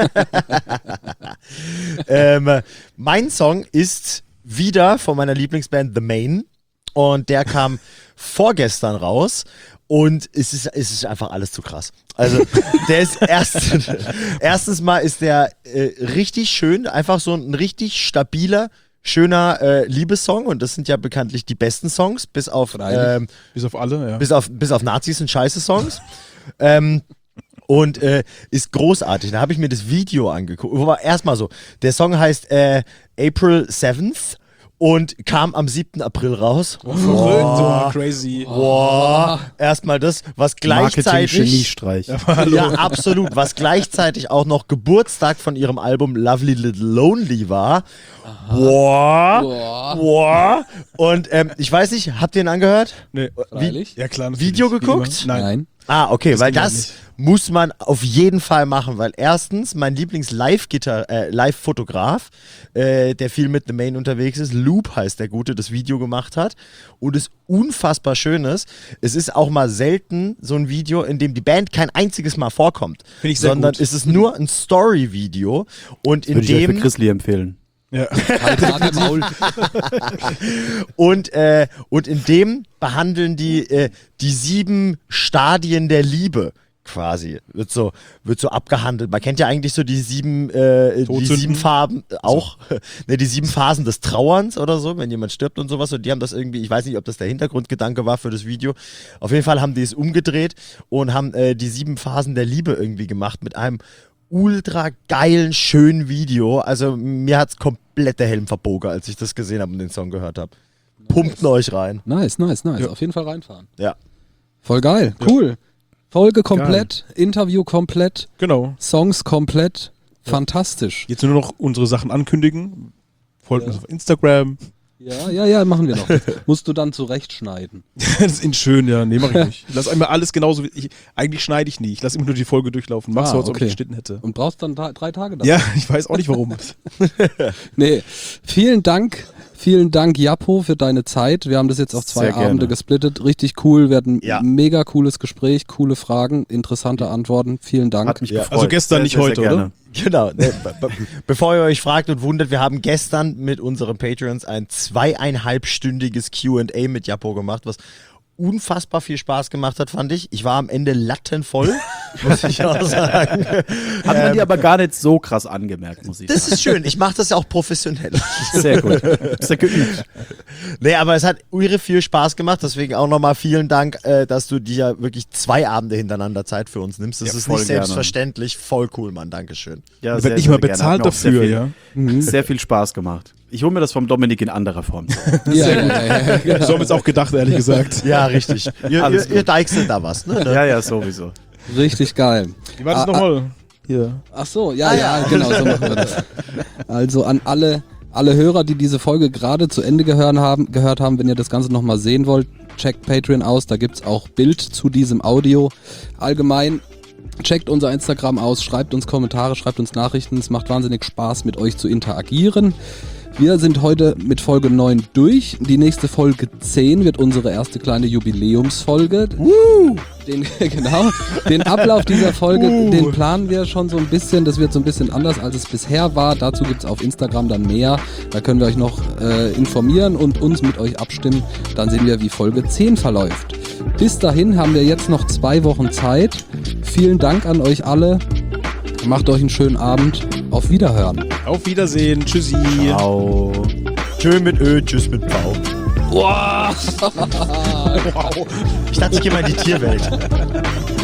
ähm, mein Song ist wieder von meiner Lieblingsband The Main und der kam vorgestern raus und es ist, es ist einfach alles zu krass. Also der ist erst, erstens mal ist der äh, richtig schön, einfach so ein richtig stabiler, schöner äh, Liebessong und das sind ja bekanntlich die besten Songs, bis auf Freilich. ähm, Bis auf alle, ja. bis auf, bis auf Nazis sind scheiße Songs. ähm, und äh, ist großartig. Da habe ich mir das Video angeguckt. Wobei, erstmal so, der Song heißt äh, April seventh und kam am siebten April raus. So crazy. Boah, erstmal das, was gleichzeitig... Marketing-Geniestreich. Ja, absolut. Was gleichzeitig auch noch Geburtstag von ihrem Album Lovely Little Lonely war. Boah, Boah. boah. Und ähm, ich weiß nicht, habt ihr ihn angehört? Nee. Freilich? Ja, klar. natürlich. Video Wie geguckt? immer. Nein. Nein. Ah, okay, Das weil ging ja das nicht. muss man auf jeden Fall machen, weil erstens mein Lieblings-Live-Gitter, äh, Live-Fotograf, äh, der viel mit The Main unterwegs ist, Loop heißt der Gute, das Video gemacht hat und es unfassbar schön ist. Es ist auch mal selten so ein Video, in dem die Band kein einziges Mal vorkommt, Finde ich sehr sondern gut. es ist nur ein Story-Video und in Würde ich euch für dem Chrisley empfehlen. Ja. Halt halt Maul. und, äh, und in dem behandeln die äh, die sieben Stadien der Liebe quasi. Wird so, wird so abgehandelt. Man kennt ja eigentlich so die sieben, äh, die Todsünden. sieben Farben, äh, auch, ne, die sieben Phasen des Trauerns oder so, wenn jemand stirbt und sowas. Und die haben das irgendwie, ich weiß nicht, ob das der Hintergrundgedanke war für das Video. Auf jeden Fall haben die es umgedreht und haben äh, die sieben Phasen der Liebe irgendwie gemacht mit einem ultra geilen, schönen Video. Also mir hat's komplett der Helm verbogen, als ich das gesehen habe und den Song gehört habe. Pumpten euch rein. Nice, nice, nice. Ja. Auf jeden Fall reinfahren. Ja. Voll geil, cool. Folge komplett, Interview komplett, Genau. Songs komplett. Fantastisch. Jetzt nur noch unsere Sachen ankündigen. Folgt uns auf Instagram, Ja, ja, ja, machen wir noch. Musst du dann zurechtschneiden. Das ist in schön, ja. Nee, mach ich nicht. Ich lass einmal alles genauso wie ich. Eigentlich schneide ich nie. Ich lasse immer nur die Folge durchlaufen. Mach's Ah, so, als ob okay. ich geschnitten hätte. Und brauchst dann drei, drei Tage dafür. Ja, ich weiß auch nicht warum. Nee, vielen Dank. Vielen Dank, Japo, für deine Zeit. Wir haben das jetzt auf zwei Sehr gerne. Abende gesplittet. Richtig cool. Wir hatten Ja. ein mega cooles Gespräch, coole Fragen, interessante Antworten. Vielen Dank. Hat mich Ja. gefreut. Also gestern, Sehr, nicht sehr, sehr heute, gerne. oder? Genau. Ne, be be bevor ihr euch fragt und wundert, wir haben gestern mit unseren Patreons ein zweieinhalbstündiges Q and A mit Japo gemacht, was unfassbar viel Spaß gemacht hat, fand ich. Ich war am Ende lattenvoll, muss ich auch sagen. Hat man dir aber gar nicht so krass angemerkt, muss ich Das sagen. ist schön. Ich mache das ja auch professionell. Sehr gut. Ist ja geübt. Nee, aber es hat irre viel Spaß gemacht. Deswegen auch nochmal vielen Dank, äh, dass du dir ja wirklich zwei Abende hintereinander Zeit für uns nimmst. Das Ja, ist voll nicht gerne. selbstverständlich. Voll cool, Mann. Dankeschön. Ja, Da sehr, wird nicht sehr mal gerne. Hat bezahlt mir auch sehr dafür, viel, ja. Sehr viel Spaß gemacht. Ich hole mir das vom Dominik in anderer Form. Ja, ja, ja, ja, genau. So haben wir es auch gedacht, ehrlich gesagt. Ja, richtig. Ihr, Alles ihr, ihr deichselt da was, ne? Ja, ja, sowieso. Richtig geil. Wie war das Ah, nochmal? Hier. Ach so, ja, Ah, ja, ja. genau, so machen wir das. Also an alle, alle Hörer, die diese Folge gerade zu Ende gehört haben, gehört haben, wenn ihr das Ganze nochmal sehen wollt, checkt Patreon aus, da gibt's auch Bild zu diesem Audio. Allgemein, checkt unser Instagram aus, schreibt uns Kommentare, schreibt uns Nachrichten, es macht wahnsinnig Spaß, mit euch zu interagieren. Wir sind heute mit Folge neun durch. Die nächste Folge zehn wird unsere erste kleine Jubiläumsfolge. Uh. Den, genau. Den Ablauf dieser Folge, Uh. den planen wir schon so ein bisschen. Das wird so ein bisschen anders, als es bisher war. Dazu gibt es auf Instagram dann mehr. Da können wir euch noch äh, informieren und uns mit euch abstimmen. Dann sehen wir, wie Folge zehn verläuft. Bis dahin haben wir jetzt noch zwei Wochen Zeit. Vielen Dank an euch alle. Macht euch einen schönen Abend. Auf Wiederhören. Auf Wiedersehen. Tschüssi. Ciao. Tschö mit Ö, tschüss mit V. Wow. Ich dachte, ich gehe mal in die Tierwelt.